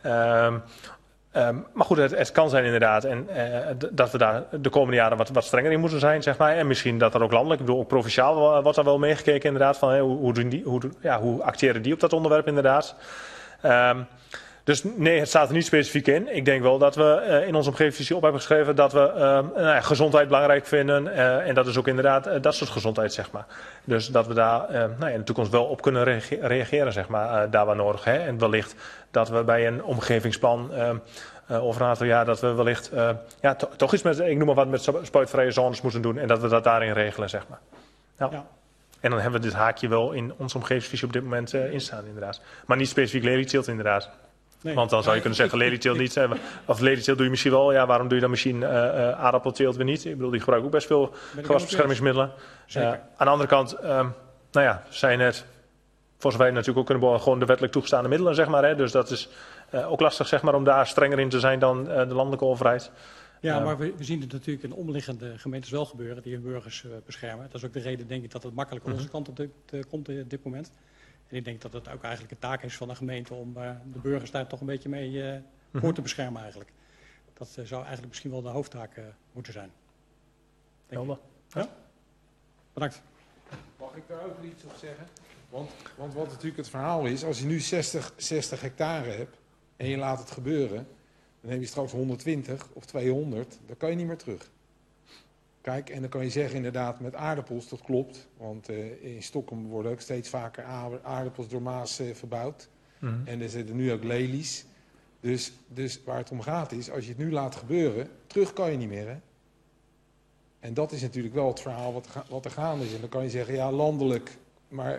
Maar goed, het kan zijn inderdaad en dat we daar de komende jaren wat strenger in moeten zijn, zeg maar. En misschien dat er ook landelijk, ik bedoel ook provinciaal wordt daar wel meegekeken inderdaad. Van, hoe acteren die op dat onderwerp inderdaad. Dus nee, het staat er niet specifiek in. Ik denk wel dat we in onze omgevingsvisie op hebben geschreven dat we gezondheid belangrijk vinden. En dat is ook inderdaad dat soort gezondheid, zeg maar. Dus dat we daar in de toekomst wel op kunnen reageren, zeg maar, daar waar nodig. Hè? En wellicht dat we bij een omgevingsplan over een aantal jaar dat we wellicht toch iets met, ik noem maar wat, met spuitvrije zones moeten doen. En dat we dat daarin regelen, zeg maar. Ja. En dan hebben we dit haakje wel in onze omgevingsvisie op dit moment instaan, inderdaad. Maar niet specifiek lelieteelt, inderdaad. Nee. Want dan zou je kunnen zeggen, lelieteelt niet. Of lelieteelt doe je misschien wel. Ja, waarom doe je dan misschien aardappelteelt weer niet? Ik bedoel, die gebruiken ook best veel gewasbeschermingsmiddelen. Aan de andere kant, zijn het, voor zover je natuurlijk ook kunnen behoren, gewoon de wettelijk toegestaande middelen, zeg maar. Hè? Dus dat is ook lastig, zeg maar, om daar strenger in te zijn dan de landelijke overheid. Ja, maar we zien het natuurlijk in omliggende gemeentes wel gebeuren, die hun burgers beschermen. Dat is ook de reden, denk ik, dat het makkelijk aan onze kant op komt op dit moment. En ik denk dat het ook eigenlijk een taak is van de gemeente om de burgers daar toch een beetje mee voor te beschermen eigenlijk. Dat zou eigenlijk misschien wel de hoofdtaak moeten zijn. Helder. Ja? Bedankt. Mag ik daar ook iets op zeggen? Want wat natuurlijk het verhaal is, als je nu 60 hectare hebt en je laat het gebeuren, dan heb je straks 120 of 200, dan kan je niet meer terug. Kijk, en dan kan je zeggen inderdaad met aardappels, dat klopt. Want in Stockholm worden ook steeds vaker aardappels door Maas verbouwd. En er zitten nu ook lelies. Dus waar het om gaat is, als je het nu laat gebeuren, terug kan je niet meer. Hè? En dat is natuurlijk wel het verhaal wat er gaande is. En dan kan je zeggen, ja, landelijk, maar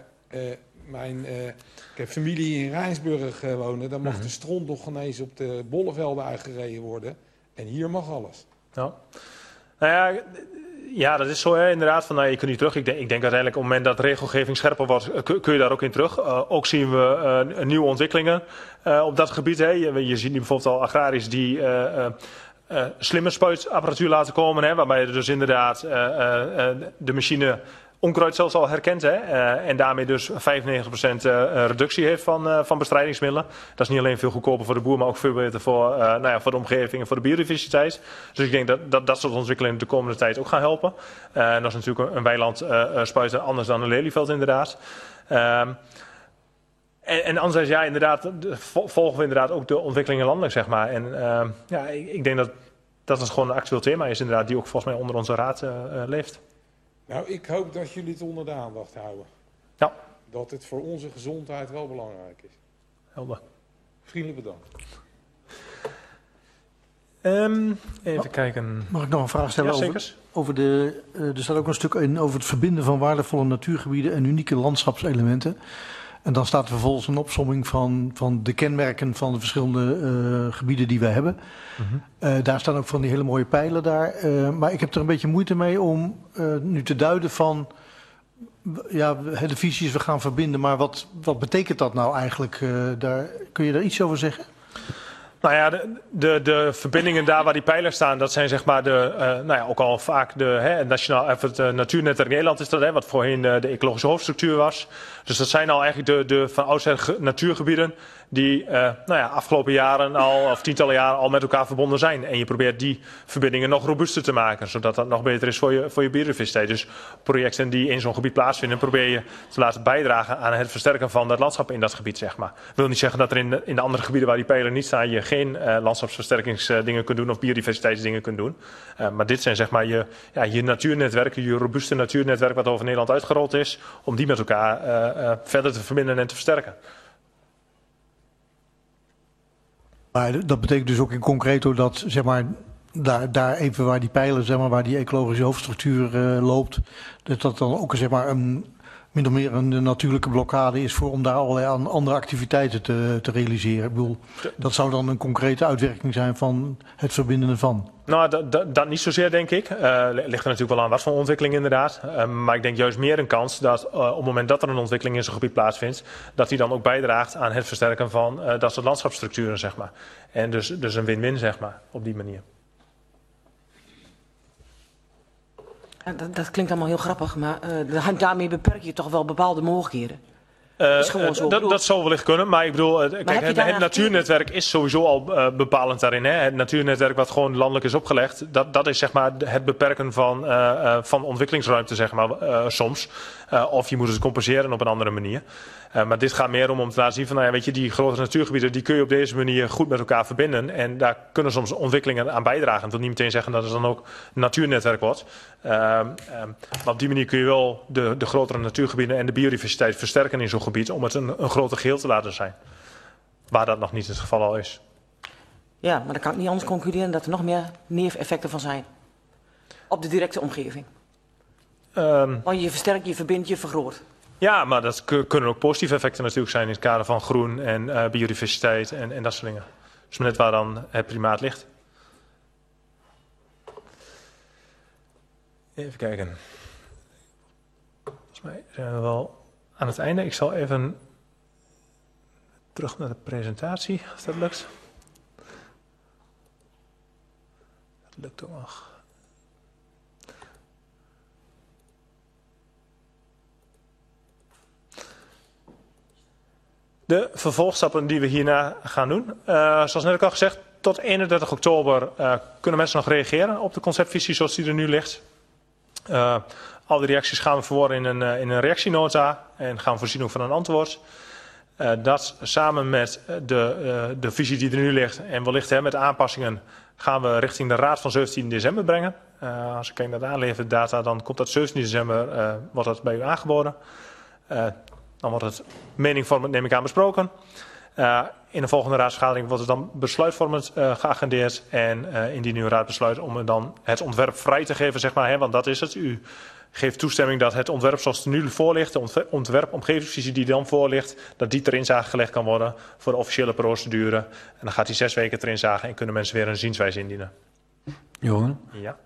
ik heb familie in Rijnsburg wonen. Dan mag de stront nog ineens op de bollevelden uitgereden worden. En hier mag alles. Ja. Nou ja, dat is zo hè, inderdaad. Van, je kunt niet terug. Ik denk uiteindelijk op het moment dat regelgeving scherper wordt, kun je daar ook in terug. Ook zien we nieuwe ontwikkelingen op dat gebied. Hè. Je ziet nu bijvoorbeeld al agrariërs die slimme spuitapparatuur laten komen. Hè, waarbij je dus inderdaad de machine onkruid zelfs al herkent. Hè, en daarmee dus 95% reductie heeft van bestrijdingsmiddelen. Dat is niet alleen veel goedkoper voor de boer, maar ook veel beter voor de omgeving en voor de biodiversiteit. Dus ik denk dat soort ontwikkelingen de komende tijd ook gaan helpen. En dat is natuurlijk een weiland spuiten anders dan een lelieveld inderdaad. En anderzijds, ja, inderdaad, volgen we inderdaad ook de ontwikkelingen landelijk, zeg maar. En ik denk dat het gewoon een actueel thema is, inderdaad, die ook volgens mij onder onze raad leeft. Nou, ik hoop dat jullie het onder de aandacht houden. Ja. Dat het voor onze gezondheid wel belangrijk is. Helder. Vriendelijk bedankt. Even kijken. Mag ik nog een vraag stellen over er staat ook een stuk in over het verbinden van waardevolle natuurgebieden en unieke landschapselementen. En dan staat er vervolgens een opsomming van de kenmerken van de verschillende gebieden die we hebben. Daar staan ook van die hele mooie pijlen daar. Maar ik heb er een beetje moeite mee om nu te duiden van, ja, de visies we gaan verbinden. Maar wat betekent dat nou eigenlijk? Kun je daar iets over zeggen? Nou ja, de verbindingen daar waar die pijlers staan, dat zijn zeg maar ook al vaak het Natuurnetwerk Nederland is dat, wat voorheen de ecologische hoofdstructuur was. Dus dat zijn al eigenlijk de van oudsher natuurgebieden die afgelopen jaren of tientallen jaren al met elkaar verbonden zijn. En je probeert die verbindingen nog robuuster te maken, zodat dat nog beter is voor je biodiversiteit. Dus projecten die in zo'n gebied plaatsvinden, probeer je te laten bijdragen aan het versterken van dat landschap in dat gebied, zeg maar. Dat wil niet zeggen dat er in de andere gebieden waar die pijler niet staan, je geen landschapsversterkingsdingen kunt doen of biodiversiteitsdingen kunt doen. Maar dit zijn zeg maar je natuurnetwerken, je robuuste natuurnetwerk wat over Nederland uitgerold is, om die met elkaar verder te verbinden en te versterken. Maar dat betekent dus ook in concreto dat, zeg maar, daar even waar die pijlen, zeg maar, waar die ecologische hoofdstructuur loopt, dat dan ook, zeg maar, min of meer een natuurlijke blokkade is om daar allerlei andere activiteiten te realiseren. Ik bedoel, dat zou dan een concrete uitwerking zijn van het verbinden ervan. Nou, dat niet zozeer, denk ik. Ligt er natuurlijk wel aan wat voor ontwikkeling inderdaad. Maar ik denk juist meer een kans dat op het moment dat er een ontwikkeling in zo'n gebied plaatsvindt, dat die dan ook bijdraagt aan het versterken van dat soort landschapsstructuren, zeg maar. En dus een win-win, zeg maar, op die manier. Dat klinkt allemaal heel grappig, maar daarmee beperk je toch wel bepaalde mogelijkheden. Dat zou wellicht kunnen, maar ik bedoel, het natuurnetwerk is sowieso al bepalend daarin. Hè? Het natuurnetwerk wat gewoon landelijk is opgelegd, dat is zeg maar het beperken van ontwikkelingsruimte, zeg maar, soms. Of je moet het compenseren op een andere manier. Maar dit gaat meer om te laten zien van, weet je, die grote natuurgebieden, die kun je op deze manier goed met elkaar verbinden. En daar kunnen soms ontwikkelingen aan bijdragen. Dat wil niet meteen zeggen dat het dan ook een natuurnetwerk wordt. Maar op die manier kun je wel de grotere natuurgebieden en de biodiversiteit versterken in zo'n gebied om het een groter geheel te laten zijn. Waar dat nog niet het geval al is. Ja, maar dan kan ik niet anders concluderen dat er nog meer neveneffecten van zijn. Op de directe omgeving. Want je versterkt, je verbindt, je vergroot. Ja, maar dat kunnen ook positieve effecten natuurlijk zijn in het kader van groen en biodiversiteit en dat soort dingen. Dus net waar dan het primaat ligt. Even kijken. Volgens mij zijn we wel aan het einde. Ik zal even terug naar de presentatie, als dat lukt. Dat lukt ook nog. De vervolgstappen die we hierna gaan doen. Zoals net ook al gezegd, tot 31 oktober kunnen mensen nog reageren op de conceptvisie zoals die er nu ligt. Al die reacties gaan we verwoorden in een reactienota en gaan we voorzien ook van een antwoord. Dat samen met de visie die er nu ligt en wellicht met aanpassingen gaan we richting de raad van 17 december brengen. Als ik kijk naar de aanleverdata, dan komt dat 17 december wordt dat bij u aangeboden. Dan wordt het meningvormend, neem ik aan, besproken. In de volgende raadsvergadering wordt het dan besluitvormend geagendeerd. En indien uw raad besluit om dan het ontwerp vrij te geven, zeg maar, want dat is het. U geeft toestemming dat het ontwerp zoals het nu voor ligt, de ontwerp-omgevingsvisie die dan voor ligt, dat die ter inzage gelegd kan worden voor de officiële procedure. En dan gaat die 6 weken ter inzage en kunnen mensen weer een zienswijze indienen. Johan? Ja.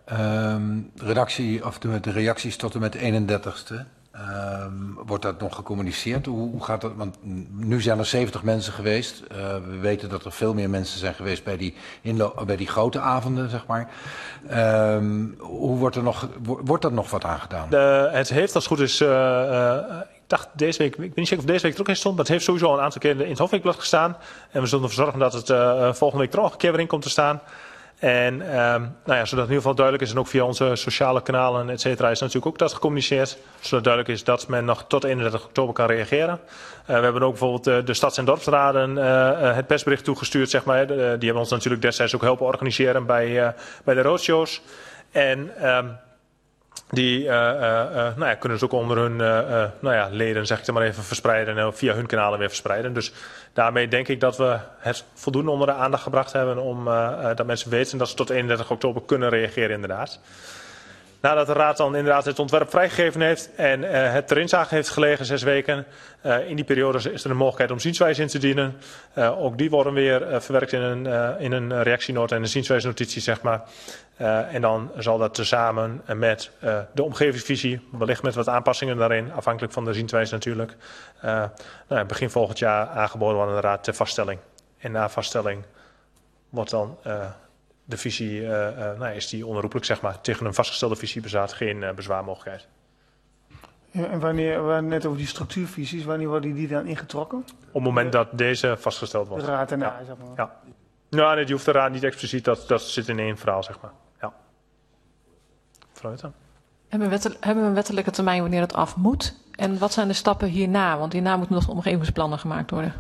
De reacties tot en met 31ste. Wordt dat nog gecommuniceerd? Hoe gaat dat? Want nu zijn er 70 mensen geweest. We weten dat er veel meer mensen zijn geweest bij die grote avonden, zeg maar. Hoe wordt er nog wat aan gedaan? Het heeft als het goed is, ik dacht deze week, ik weet niet zeker of deze week er ook in stond, maar het heeft sowieso een aantal keer in het Hofweekblad gestaan. En we zullen ervoor zorgen dat het volgende week er nog een keer weer in komt te staan. En zodat in ieder geval duidelijk is en ook via onze sociale kanalen, et cetera, is natuurlijk ook dat gecommuniceerd. Zodat duidelijk is dat men nog tot 31 oktober kan reageren. We hebben ook bijvoorbeeld de stads- en dorpsraden het persbericht toegestuurd, zeg maar. Die hebben ons natuurlijk destijds ook helpen organiseren bij de roadshows. En die kunnen dus ook onder hun leden, zeg ik het maar even, verspreiden en via hun kanalen weer verspreiden. Dus daarmee denk ik dat we het voldoende onder de aandacht gebracht hebben om dat mensen weten dat ze tot 31 oktober kunnen reageren inderdaad. Nadat de raad dan inderdaad het ontwerp vrijgegeven heeft en het ter inzage heeft gelegen 6 weken. In die periode is er een mogelijkheid om zienswijze in te dienen. Ook die worden weer verwerkt in een reactienota en een zienswijze-notitie, zeg maar. En dan zal dat tezamen met de omgevingsvisie, wellicht met wat aanpassingen daarin, afhankelijk van de zienswijze natuurlijk, begin volgend jaar aangeboden worden aan de raad ter vaststelling. En na vaststelling wordt dan de visie, is die onherroepelijk, zeg maar. Tegen een vastgestelde visie bestaat geen bezwaarmogelijkheid. Ja, en wanneer, net over die structuurvisies, wanneer worden die dan ingetrokken? Op het moment dat deze vastgesteld wordt. De raad erna, ja. zeg maar. Ja. Nou, nee, die hoeft de raad niet expliciet, dat zit in één verhaal, zeg maar. Ja. Vooruit dan. Hebben we een wettelijke termijn wanneer het af moet? En wat zijn de stappen hierna? Want hierna moeten nog omgevingsplannen gemaakt worden.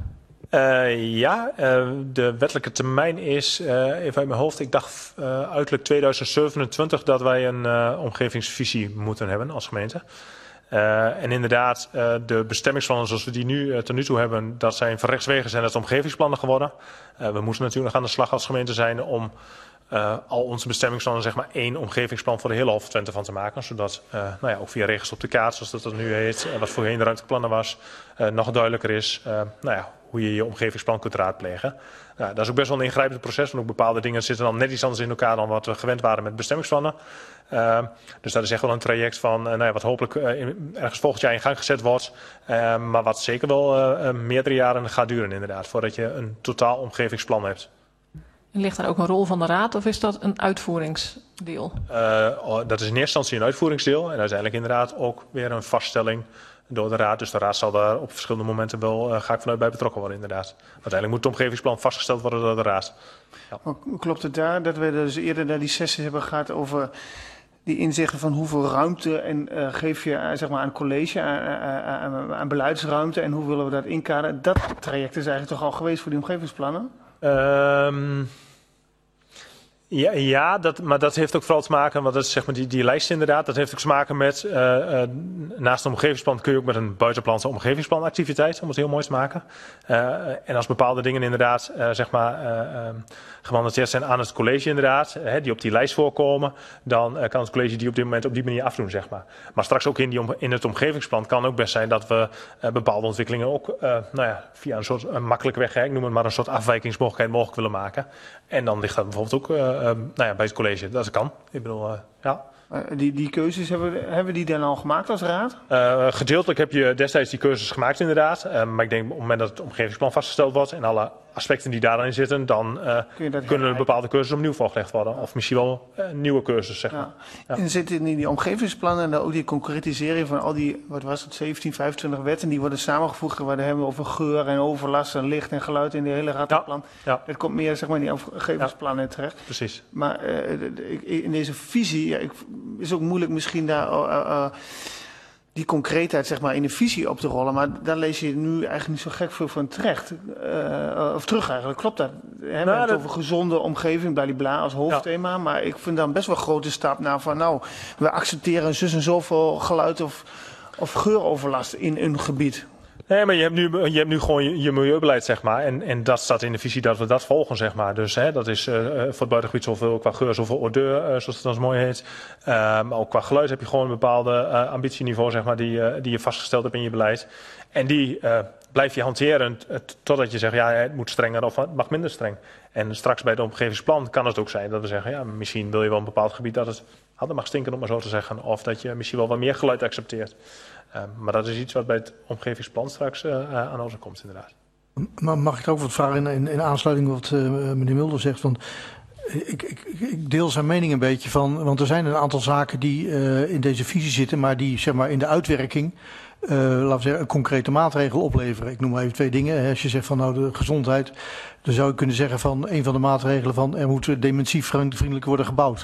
De wettelijke termijn is, even uit mijn hoofd, ik dacht uiterlijk 2027 dat wij een omgevingsvisie moeten hebben als gemeente. En inderdaad, de bestemmingsplannen zoals we die tot nu toe hebben, dat zijn van rechtswege zijn het omgevingsplannen geworden. We moeten natuurlijk nog aan de slag als gemeente zijn om al onze bestemmingsplannen, zeg maar, 1 omgevingsplan voor de hele Hof van Twente van te maken. Zodat ook via regels op de kaart, zoals dat nu heet, wat voorheen de ruimteplannen was, nog duidelijker is hoe je je omgevingsplan kunt raadplegen. Dat is ook best wel een ingrijpend proces, want ook bepaalde dingen zitten dan net iets anders in elkaar dan wat we gewend waren met bestemmingsplannen. Dus dat is echt wel een traject van wat hopelijk ergens volgend jaar in gang gezet wordt. Maar wat zeker wel meerdere jaren gaat duren inderdaad, voordat je een totaal omgevingsplan hebt. En ligt daar ook een rol van de raad of is dat een uitvoeringsdeel? Dat is in eerste instantie een uitvoeringsdeel en uiteindelijk inderdaad ook weer een vaststelling door de raad. Dus de raad zal daar op verschillende momenten wel, ga ik vanuit, bij betrokken worden inderdaad. Uiteindelijk moet het omgevingsplan vastgesteld worden door de raad. Ja. Klopt het daar dat we dus eerder naar die sessies hebben gehad over die inzichten van hoeveel ruimte en geef je zeg maar aan het college, aan beleidsruimte en hoe willen we dat inkaderen? Dat traject is eigenlijk toch al geweest voor die omgevingsplannen? Maar dat heeft ook vooral te maken, want dat is zeg maar die lijst inderdaad, dat heeft ook te maken met, naast een omgevingsplan kun je ook met een buitenplans omgevingsplanactiviteit, om het heel mooi te maken. En als bepaalde dingen inderdaad, gemandateerd zijn aan het college inderdaad, die op die lijst voorkomen, dan kan het college die op dit moment op die manier afdoen, zeg maar. Maar straks ook in het omgevingsplan kan ook best zijn dat we bepaalde ontwikkelingen ook via een soort makkelijke weg, ik noem het maar een soort afwijkingsmogelijkheid mogelijk willen maken. En dan ligt dat bijvoorbeeld ook bij het college. Dat kan. Ik bedoel, ja. Die keuzes, hebben we die dan al gemaakt als raad? Gedeeltelijk heb je destijds die keuzes gemaakt inderdaad. Maar ik denk op het moment dat het omgevingsplan vastgesteld wordt en alle aspecten die daarin zitten, dan kunnen er bepaalde cursussen opnieuw voorgelegd worden. Of misschien wel een nieuwe cursus, zeg maar. Ja. En zit in die omgevingsplannen en ook die concretisering van al die, 17, 25 wetten, die worden samengevoegd. Waar we hebben over geur en overlast en licht en geluid in de hele rattenplan. Ja. Dat komt meer, zeg maar, in die omgevingsplannen terecht. Precies. Maar in deze visie is ook moeilijk misschien daar die concreetheid, zeg maar, in de visie op te rollen. Maar daar lees je nu eigenlijk niet zo gek veel van terecht. Of terug eigenlijk. Klopt dat? We hebben het over gezonde omgeving, bladibla, als hoofdthema. Ja. Maar ik vind dan best wel een grote stap naar van, we accepteren zus en zoveel geluid of geuroverlast in een gebied. Nee, maar je hebt nu gewoon je milieubeleid, zeg maar. En dat staat in de visie dat we dat volgen, zeg maar. Dus dat is voor het buitengebied zoveel qua geur, zoveel odeur, zoals het dan mooi heet. Maar ook qua geluid heb je gewoon een bepaalde ambitieniveau, zeg maar, die je vastgesteld hebt in je beleid. En die blijf je hanteren totdat je zegt, het moet strenger of het mag minder streng. En straks bij het omgevingsplan kan het ook zijn dat we zeggen, misschien wil je wel een bepaald gebied dat het harder mag stinken, om maar zo te zeggen. Of dat je misschien wel wat meer geluid accepteert. Maar dat is iets wat bij het omgevingsplan straks aan orde komt, inderdaad. Maar mag ik ook wat vragen in aansluiting wat meneer Mulder zegt? Want ik deel zijn mening een beetje van, want er zijn een aantal zaken die in deze visie zitten, maar die, zeg maar, in de uitwerking laten we zeggen, een concrete maatregel opleveren. Ik noem maar even 2 dingen. Als je zegt van de gezondheid, dan zou je kunnen zeggen van een van de maatregelen van er moet dementievriendelijk worden gebouwd.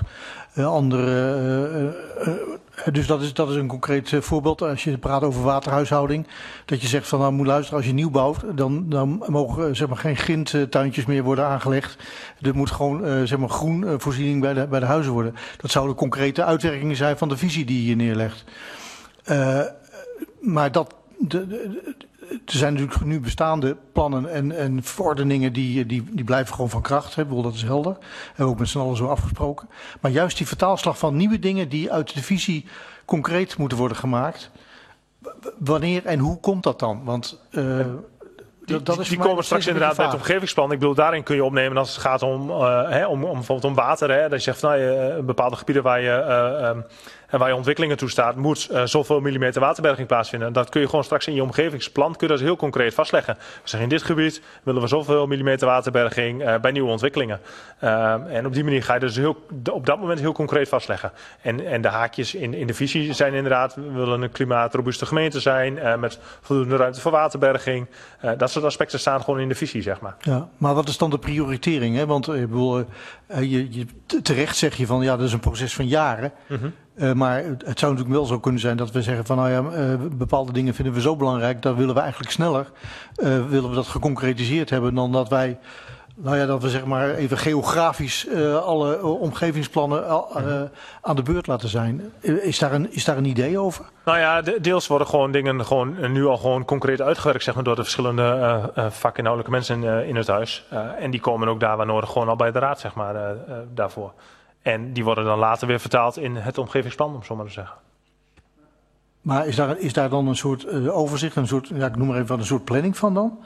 Dus dat is een concreet voorbeeld. Als je praat over waterhuishouding, dat je zegt van moet luisteren, als je nieuw bouwt, dan mogen zeg maar geen grindtuintjes meer worden aangelegd. Er moet gewoon zeg maar groenvoorziening bij de huizen worden. Dat zouden concrete uitwerkingen zijn van de visie die je hier neerlegt. Maar er zijn natuurlijk nu bestaande plannen en verordeningen die blijven gewoon van kracht. Hè. Dat is helder. Hebben we ook met z'n allen zo afgesproken. Maar juist die vertaalslag van nieuwe dingen die uit de visie concreet moeten worden gemaakt. Wanneer en hoe komt dat dan? Want die komen straks inderdaad bij het omgevingsplan. Ik bedoel, daarin kun je opnemen als het gaat om bijvoorbeeld om water. Hè, dat je zegt van bepaalde gebieden waar je ontwikkelingen toestaat, moet zoveel millimeter waterberging plaatsvinden. Dat kun je gewoon straks in je omgevingsplan kun je dat heel concreet vastleggen. We zeggen in dit gebied willen we zoveel millimeter waterberging bij nieuwe ontwikkelingen. En op die manier ga je dus op dat moment heel concreet vastleggen. En de haakjes in de visie zijn inderdaad, we willen een klimaatrobuuste gemeente zijn met voldoende ruimte voor waterberging. Dat soort aspecten staan gewoon in de visie, zeg maar. Ja, maar wat is dan de prioritering? Hè? Want ik bedoel, terecht zeg je van dat is een proces van jaren. Mm-hmm. Maar het zou natuurlijk wel zo kunnen zijn dat we zeggen van bepaalde dingen vinden we zo belangrijk, dat willen we eigenlijk sneller, willen we dat geconcretiseerd hebben dan dat wij, dat we zeg maar even geografisch alle omgevingsplannen aan de beurt laten zijn. Is daar een idee over? Nou ja, deels worden gewoon dingen nu al gewoon concreet uitgewerkt, zeg maar, door de verschillende vakinhoudelijke mensen in het huis. En die komen ook daar waar nodig gewoon al bij de raad, zeg maar, daarvoor. En die worden dan later weer vertaald in het omgevingsplan, om zo maar te zeggen. Maar is daar dan een soort overzicht, een soort, ik noem maar even een soort planning van dan?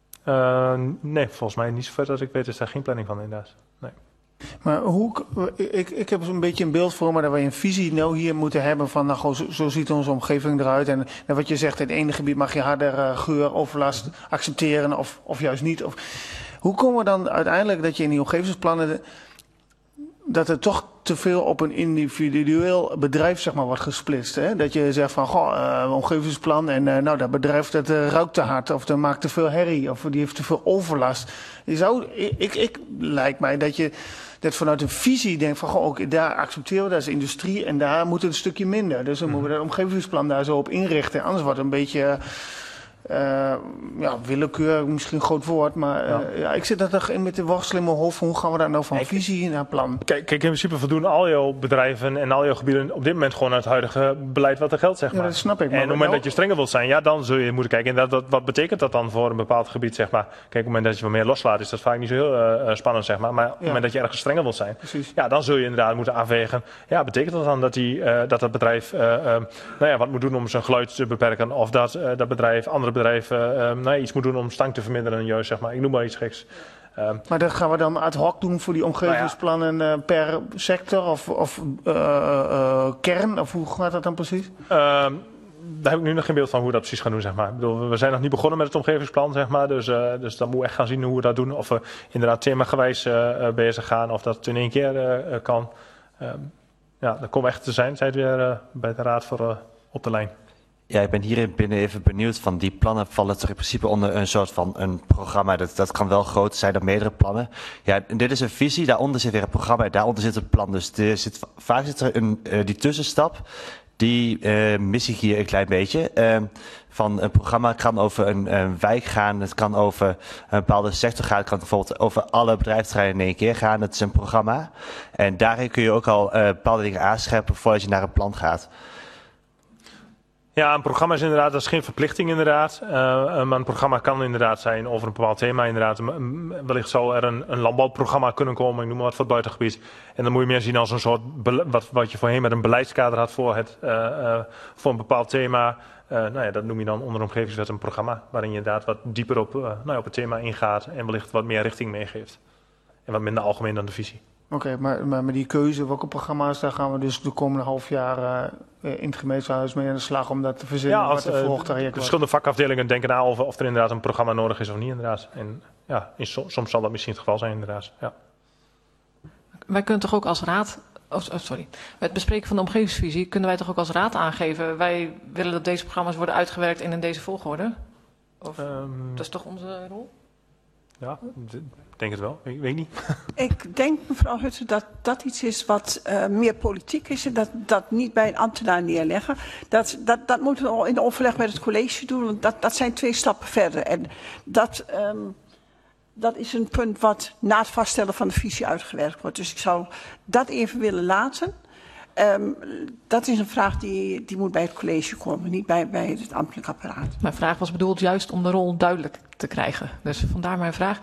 Nee, volgens mij niet zover dat ik weet is daar geen planning van inderdaad. Nee. Maar ik heb een beetje een beeld voor me dat wij een visie hier moeten hebben van zo ziet onze omgeving eruit. En wat je zegt, in het ene gebied mag je harder geuroverlast accepteren of juist niet. Hoe komen we dan uiteindelijk dat je in die omgevingsplannen dat er toch te veel op een individueel bedrijf, zeg maar, wordt gesplitst. Hè? Dat je zegt van, omgevingsplan en dat bedrijf dat ruikt te hard of dat maakt te veel herrie of die heeft te veel overlast. Lijkt mij dat je dat vanuit een visie denkt van, daar accepteren we, dat is industrie en daar moet het een stukje minder. Dus dan moeten we dat omgevingsplan daar zo op inrichten. Anders wordt het een beetje willekeur, misschien een groot woord, maar ik zit er toch in met de worstel in mijn hoofd. Hoe gaan we daar nou van visie naar plan? Kijk, in principe voldoen al jouw bedrijven en al jouw gebieden op dit moment gewoon aan het huidige beleid wat er geldt, zeg maar. Ja, dat snap ik. En op het moment dat je strenger wilt zijn, dan zul je moeten kijken. En wat betekent dat dan voor een bepaald gebied, zeg maar? Kijk, op het moment dat je wat meer loslaat, is dat vaak niet zo heel spannend, zeg maar. Maar op het moment dat je ergens strenger wilt zijn, dan zul je inderdaad moeten afwegen. Ja, betekent dat dan dat bedrijf wat moet doen om zijn geluid te beperken? Of dat bedrijf, andere bedrijven iets moet doen om stank te verminderen, juist, zeg maar. Ik noem maar iets geks. Maar dat gaan we dan ad hoc doen voor die omgevingsplannen per sector of kern? Of hoe gaat dat dan precies? daar heb ik nu nog geen beeld van hoe we dat precies gaan doen, zeg maar. Ik bedoel, we zijn nog niet begonnen met het omgevingsplan, zeg maar. Dus dan moet we echt gaan zien hoe we dat doen. Of we inderdaad themagewijs bezig gaan, of dat het in één keer kan. Ja, dan komen we echt te zijn weer bij de raad voor op de lijn. Ja, ik ben hierin binnen even benieuwd van die plannen vallen toch in principe onder een soort van een programma. Dat kan wel groter zijn dan meerdere plannen. Ja, dit is een visie, daaronder zit weer een programma en daaronder zit een plan. Dus vaak zit er die tussenstap, die mis ik hier een klein beetje. Van een programma kan over een wijk gaan, het kan over een bepaalde sector gaan, het kan bijvoorbeeld over alle bedrijfsterreinen in één keer gaan. Dat is een programma. En daarin kun je ook al bepaalde dingen aanscherpen voordat je naar een plan gaat. Ja, een programma is inderdaad, dat is geen verplichting inderdaad. Maar een programma kan inderdaad zijn over een bepaald thema inderdaad. Wellicht zou er een landbouwprogramma kunnen komen, ik noem maar wat, voor het buitengebied. En dan moet je meer zien als een soort, wat je voorheen met een beleidskader had voor een bepaald thema. Dat noem je dan onder de omgevingswet een programma. Waarin je inderdaad wat dieper op het thema ingaat en wellicht wat meer richting meegeeft. En wat minder algemeen dan de visie. Oké, maar die keuze, welke programma's, daar gaan we dus de komende half jaar in het gemeentehuis mee aan de slag om dat te verzinnen. Ja, als de verschillende vakafdelingen denken na of er inderdaad een programma nodig is of niet inderdaad. En ja, soms zal dat misschien het geval zijn inderdaad. Ja. Wij kunnen toch ook als raad, het bespreken van de omgevingsvisie, kunnen wij toch ook als raad aangeven, wij willen dat deze programma's worden uitgewerkt in deze volgorde? Of, dat is toch onze rol? Ja, ik denk het wel. Ik weet niet. Ik denk, mevrouw Hutte, dat dat iets is wat meer politiek is. En dat niet bij een ambtenaar neerleggen. Dat moeten we al in overleg met het college doen. Want dat zijn 2 stappen verder. En dat is een punt wat na het vaststellen van de visie uitgewerkt wordt. Dus ik zou dat even willen laten. Dat is een vraag die moet bij het college komen, niet bij het ambtelijk apparaat. Mijn vraag was bedoeld juist om de rol duidelijk te krijgen. Dus vandaar mijn vraag.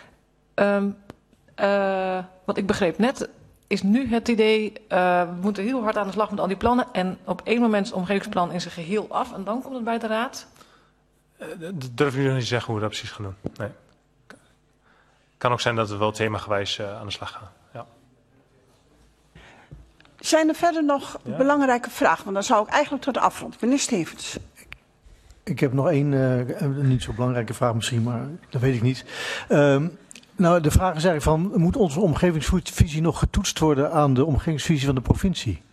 Wat ik begreep net, is nu het idee, we moeten heel hard aan de slag met al die plannen en op één moment is het omgevingsplan in zijn geheel af en dan komt het bij de raad? Dat durf ik nu nog niet te zeggen hoe we dat precies gaan doen. Nee. Kan ook zijn dat we wel themagewijs aan de slag gaan. Ja. Zijn er verder nog belangrijke vragen? Want dan zou ik eigenlijk tot de afrond. Meneer Stevens. Ik heb nog één, niet zo belangrijke vraag misschien, maar dat weet ik niet. De vraag is eigenlijk van, moet onze omgevingsvisie nog getoetst worden aan de omgevingsvisie van de provincie?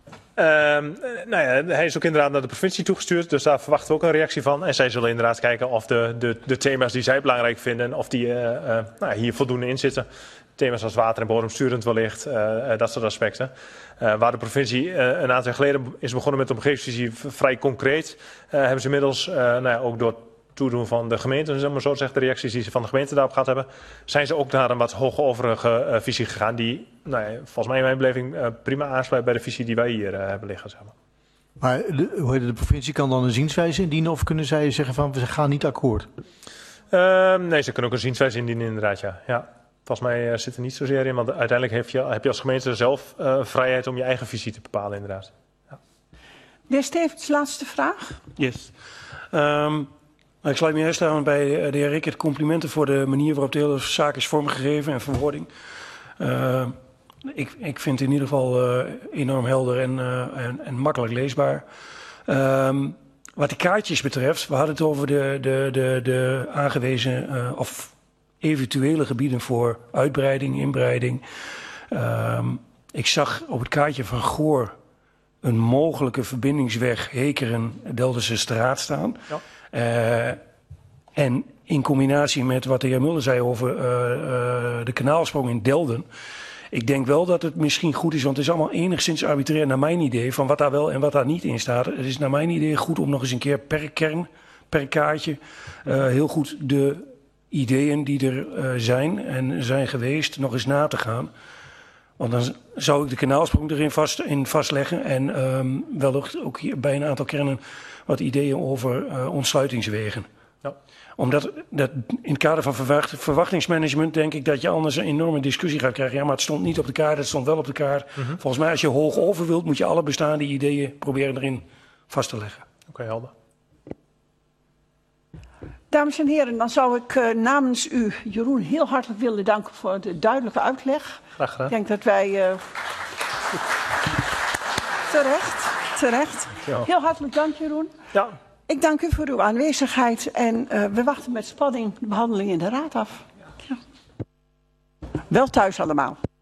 Hij is ook inderdaad naar de provincie toegestuurd, dus daar verwachten we ook een reactie van. En zij zullen inderdaad kijken of de thema's die zij belangrijk vinden, of die hier voldoende in zitten. Thema's als water en bodemsturend wellicht, dat soort aspecten. Waar de provincie een aantal jaar geleden is begonnen met de omgevingsvisie vrij concreet, hebben ze inmiddels ook door toedoen van de gemeente, zeg maar zo zeggen, de reacties die ze van de gemeente daarop gehad hebben, zijn ze ook naar een wat hoogoverige visie gegaan die, volgens mij in mijn beleving, prima aansluit bij de visie die wij hier hebben liggen. Zeg maar. Maar de provincie kan dan een zienswijze indienen of kunnen zij zeggen van we gaan niet akkoord? Nee, ze kunnen ook een zienswijze indienen inderdaad, ja. Volgens mij zit er niet zozeer in, want uiteindelijk heb je als gemeente zelf vrijheid om je eigen visie te bepalen inderdaad. Ja. De heer Stevens, laatste vraag. Yes. Ik sluit me eerst aan bij de heer Rickert. Complimenten voor de manier waarop de hele zaak is vormgegeven en verwoording. Ik vind het in ieder geval enorm helder en makkelijk leesbaar. Wat die kaartjes betreft, we hadden het over de aangewezen of eventuele gebieden voor uitbreiding, inbreiding. Ik zag op het kaartje van Goor een mogelijke verbindingsweg Hekeren-Deldense straat staan. Ja. En in combinatie met wat de heer Mulder zei over de kanaalsprong in Delden. Ik denk wel dat het misschien goed is, want het is allemaal enigszins arbitrair naar mijn idee van wat daar wel en wat daar niet in staat. Het is naar mijn idee goed om nog eens een keer per kern, per kaartje, heel goed de ideeën die er zijn en zijn geweest nog eens na te gaan. Want dan zou ik de kanaalsprong erin vastleggen en wellicht ook hier bij een aantal kernen wat ideeën over ontsluitingswegen. Ja. Omdat dat in het kader van verwachtingsmanagement denk ik dat je anders een enorme discussie gaat krijgen. Ja, maar het stond niet op de kaart, het stond wel op de kaart. Volgens mij als je hoog over wilt, moet je alle bestaande ideeën proberen erin vast te leggen. Oké, helder. Dames en heren, dan zou ik namens u, Jeroen, heel hartelijk willen danken voor de duidelijke uitleg. Graag gedaan. Ik denk dat wij terecht terecht. Heel hartelijk dank, Jeroen. Ja. Ik dank u voor uw aanwezigheid en we wachten met spanning de behandeling in de Raad af. Ja. Wel thuis allemaal.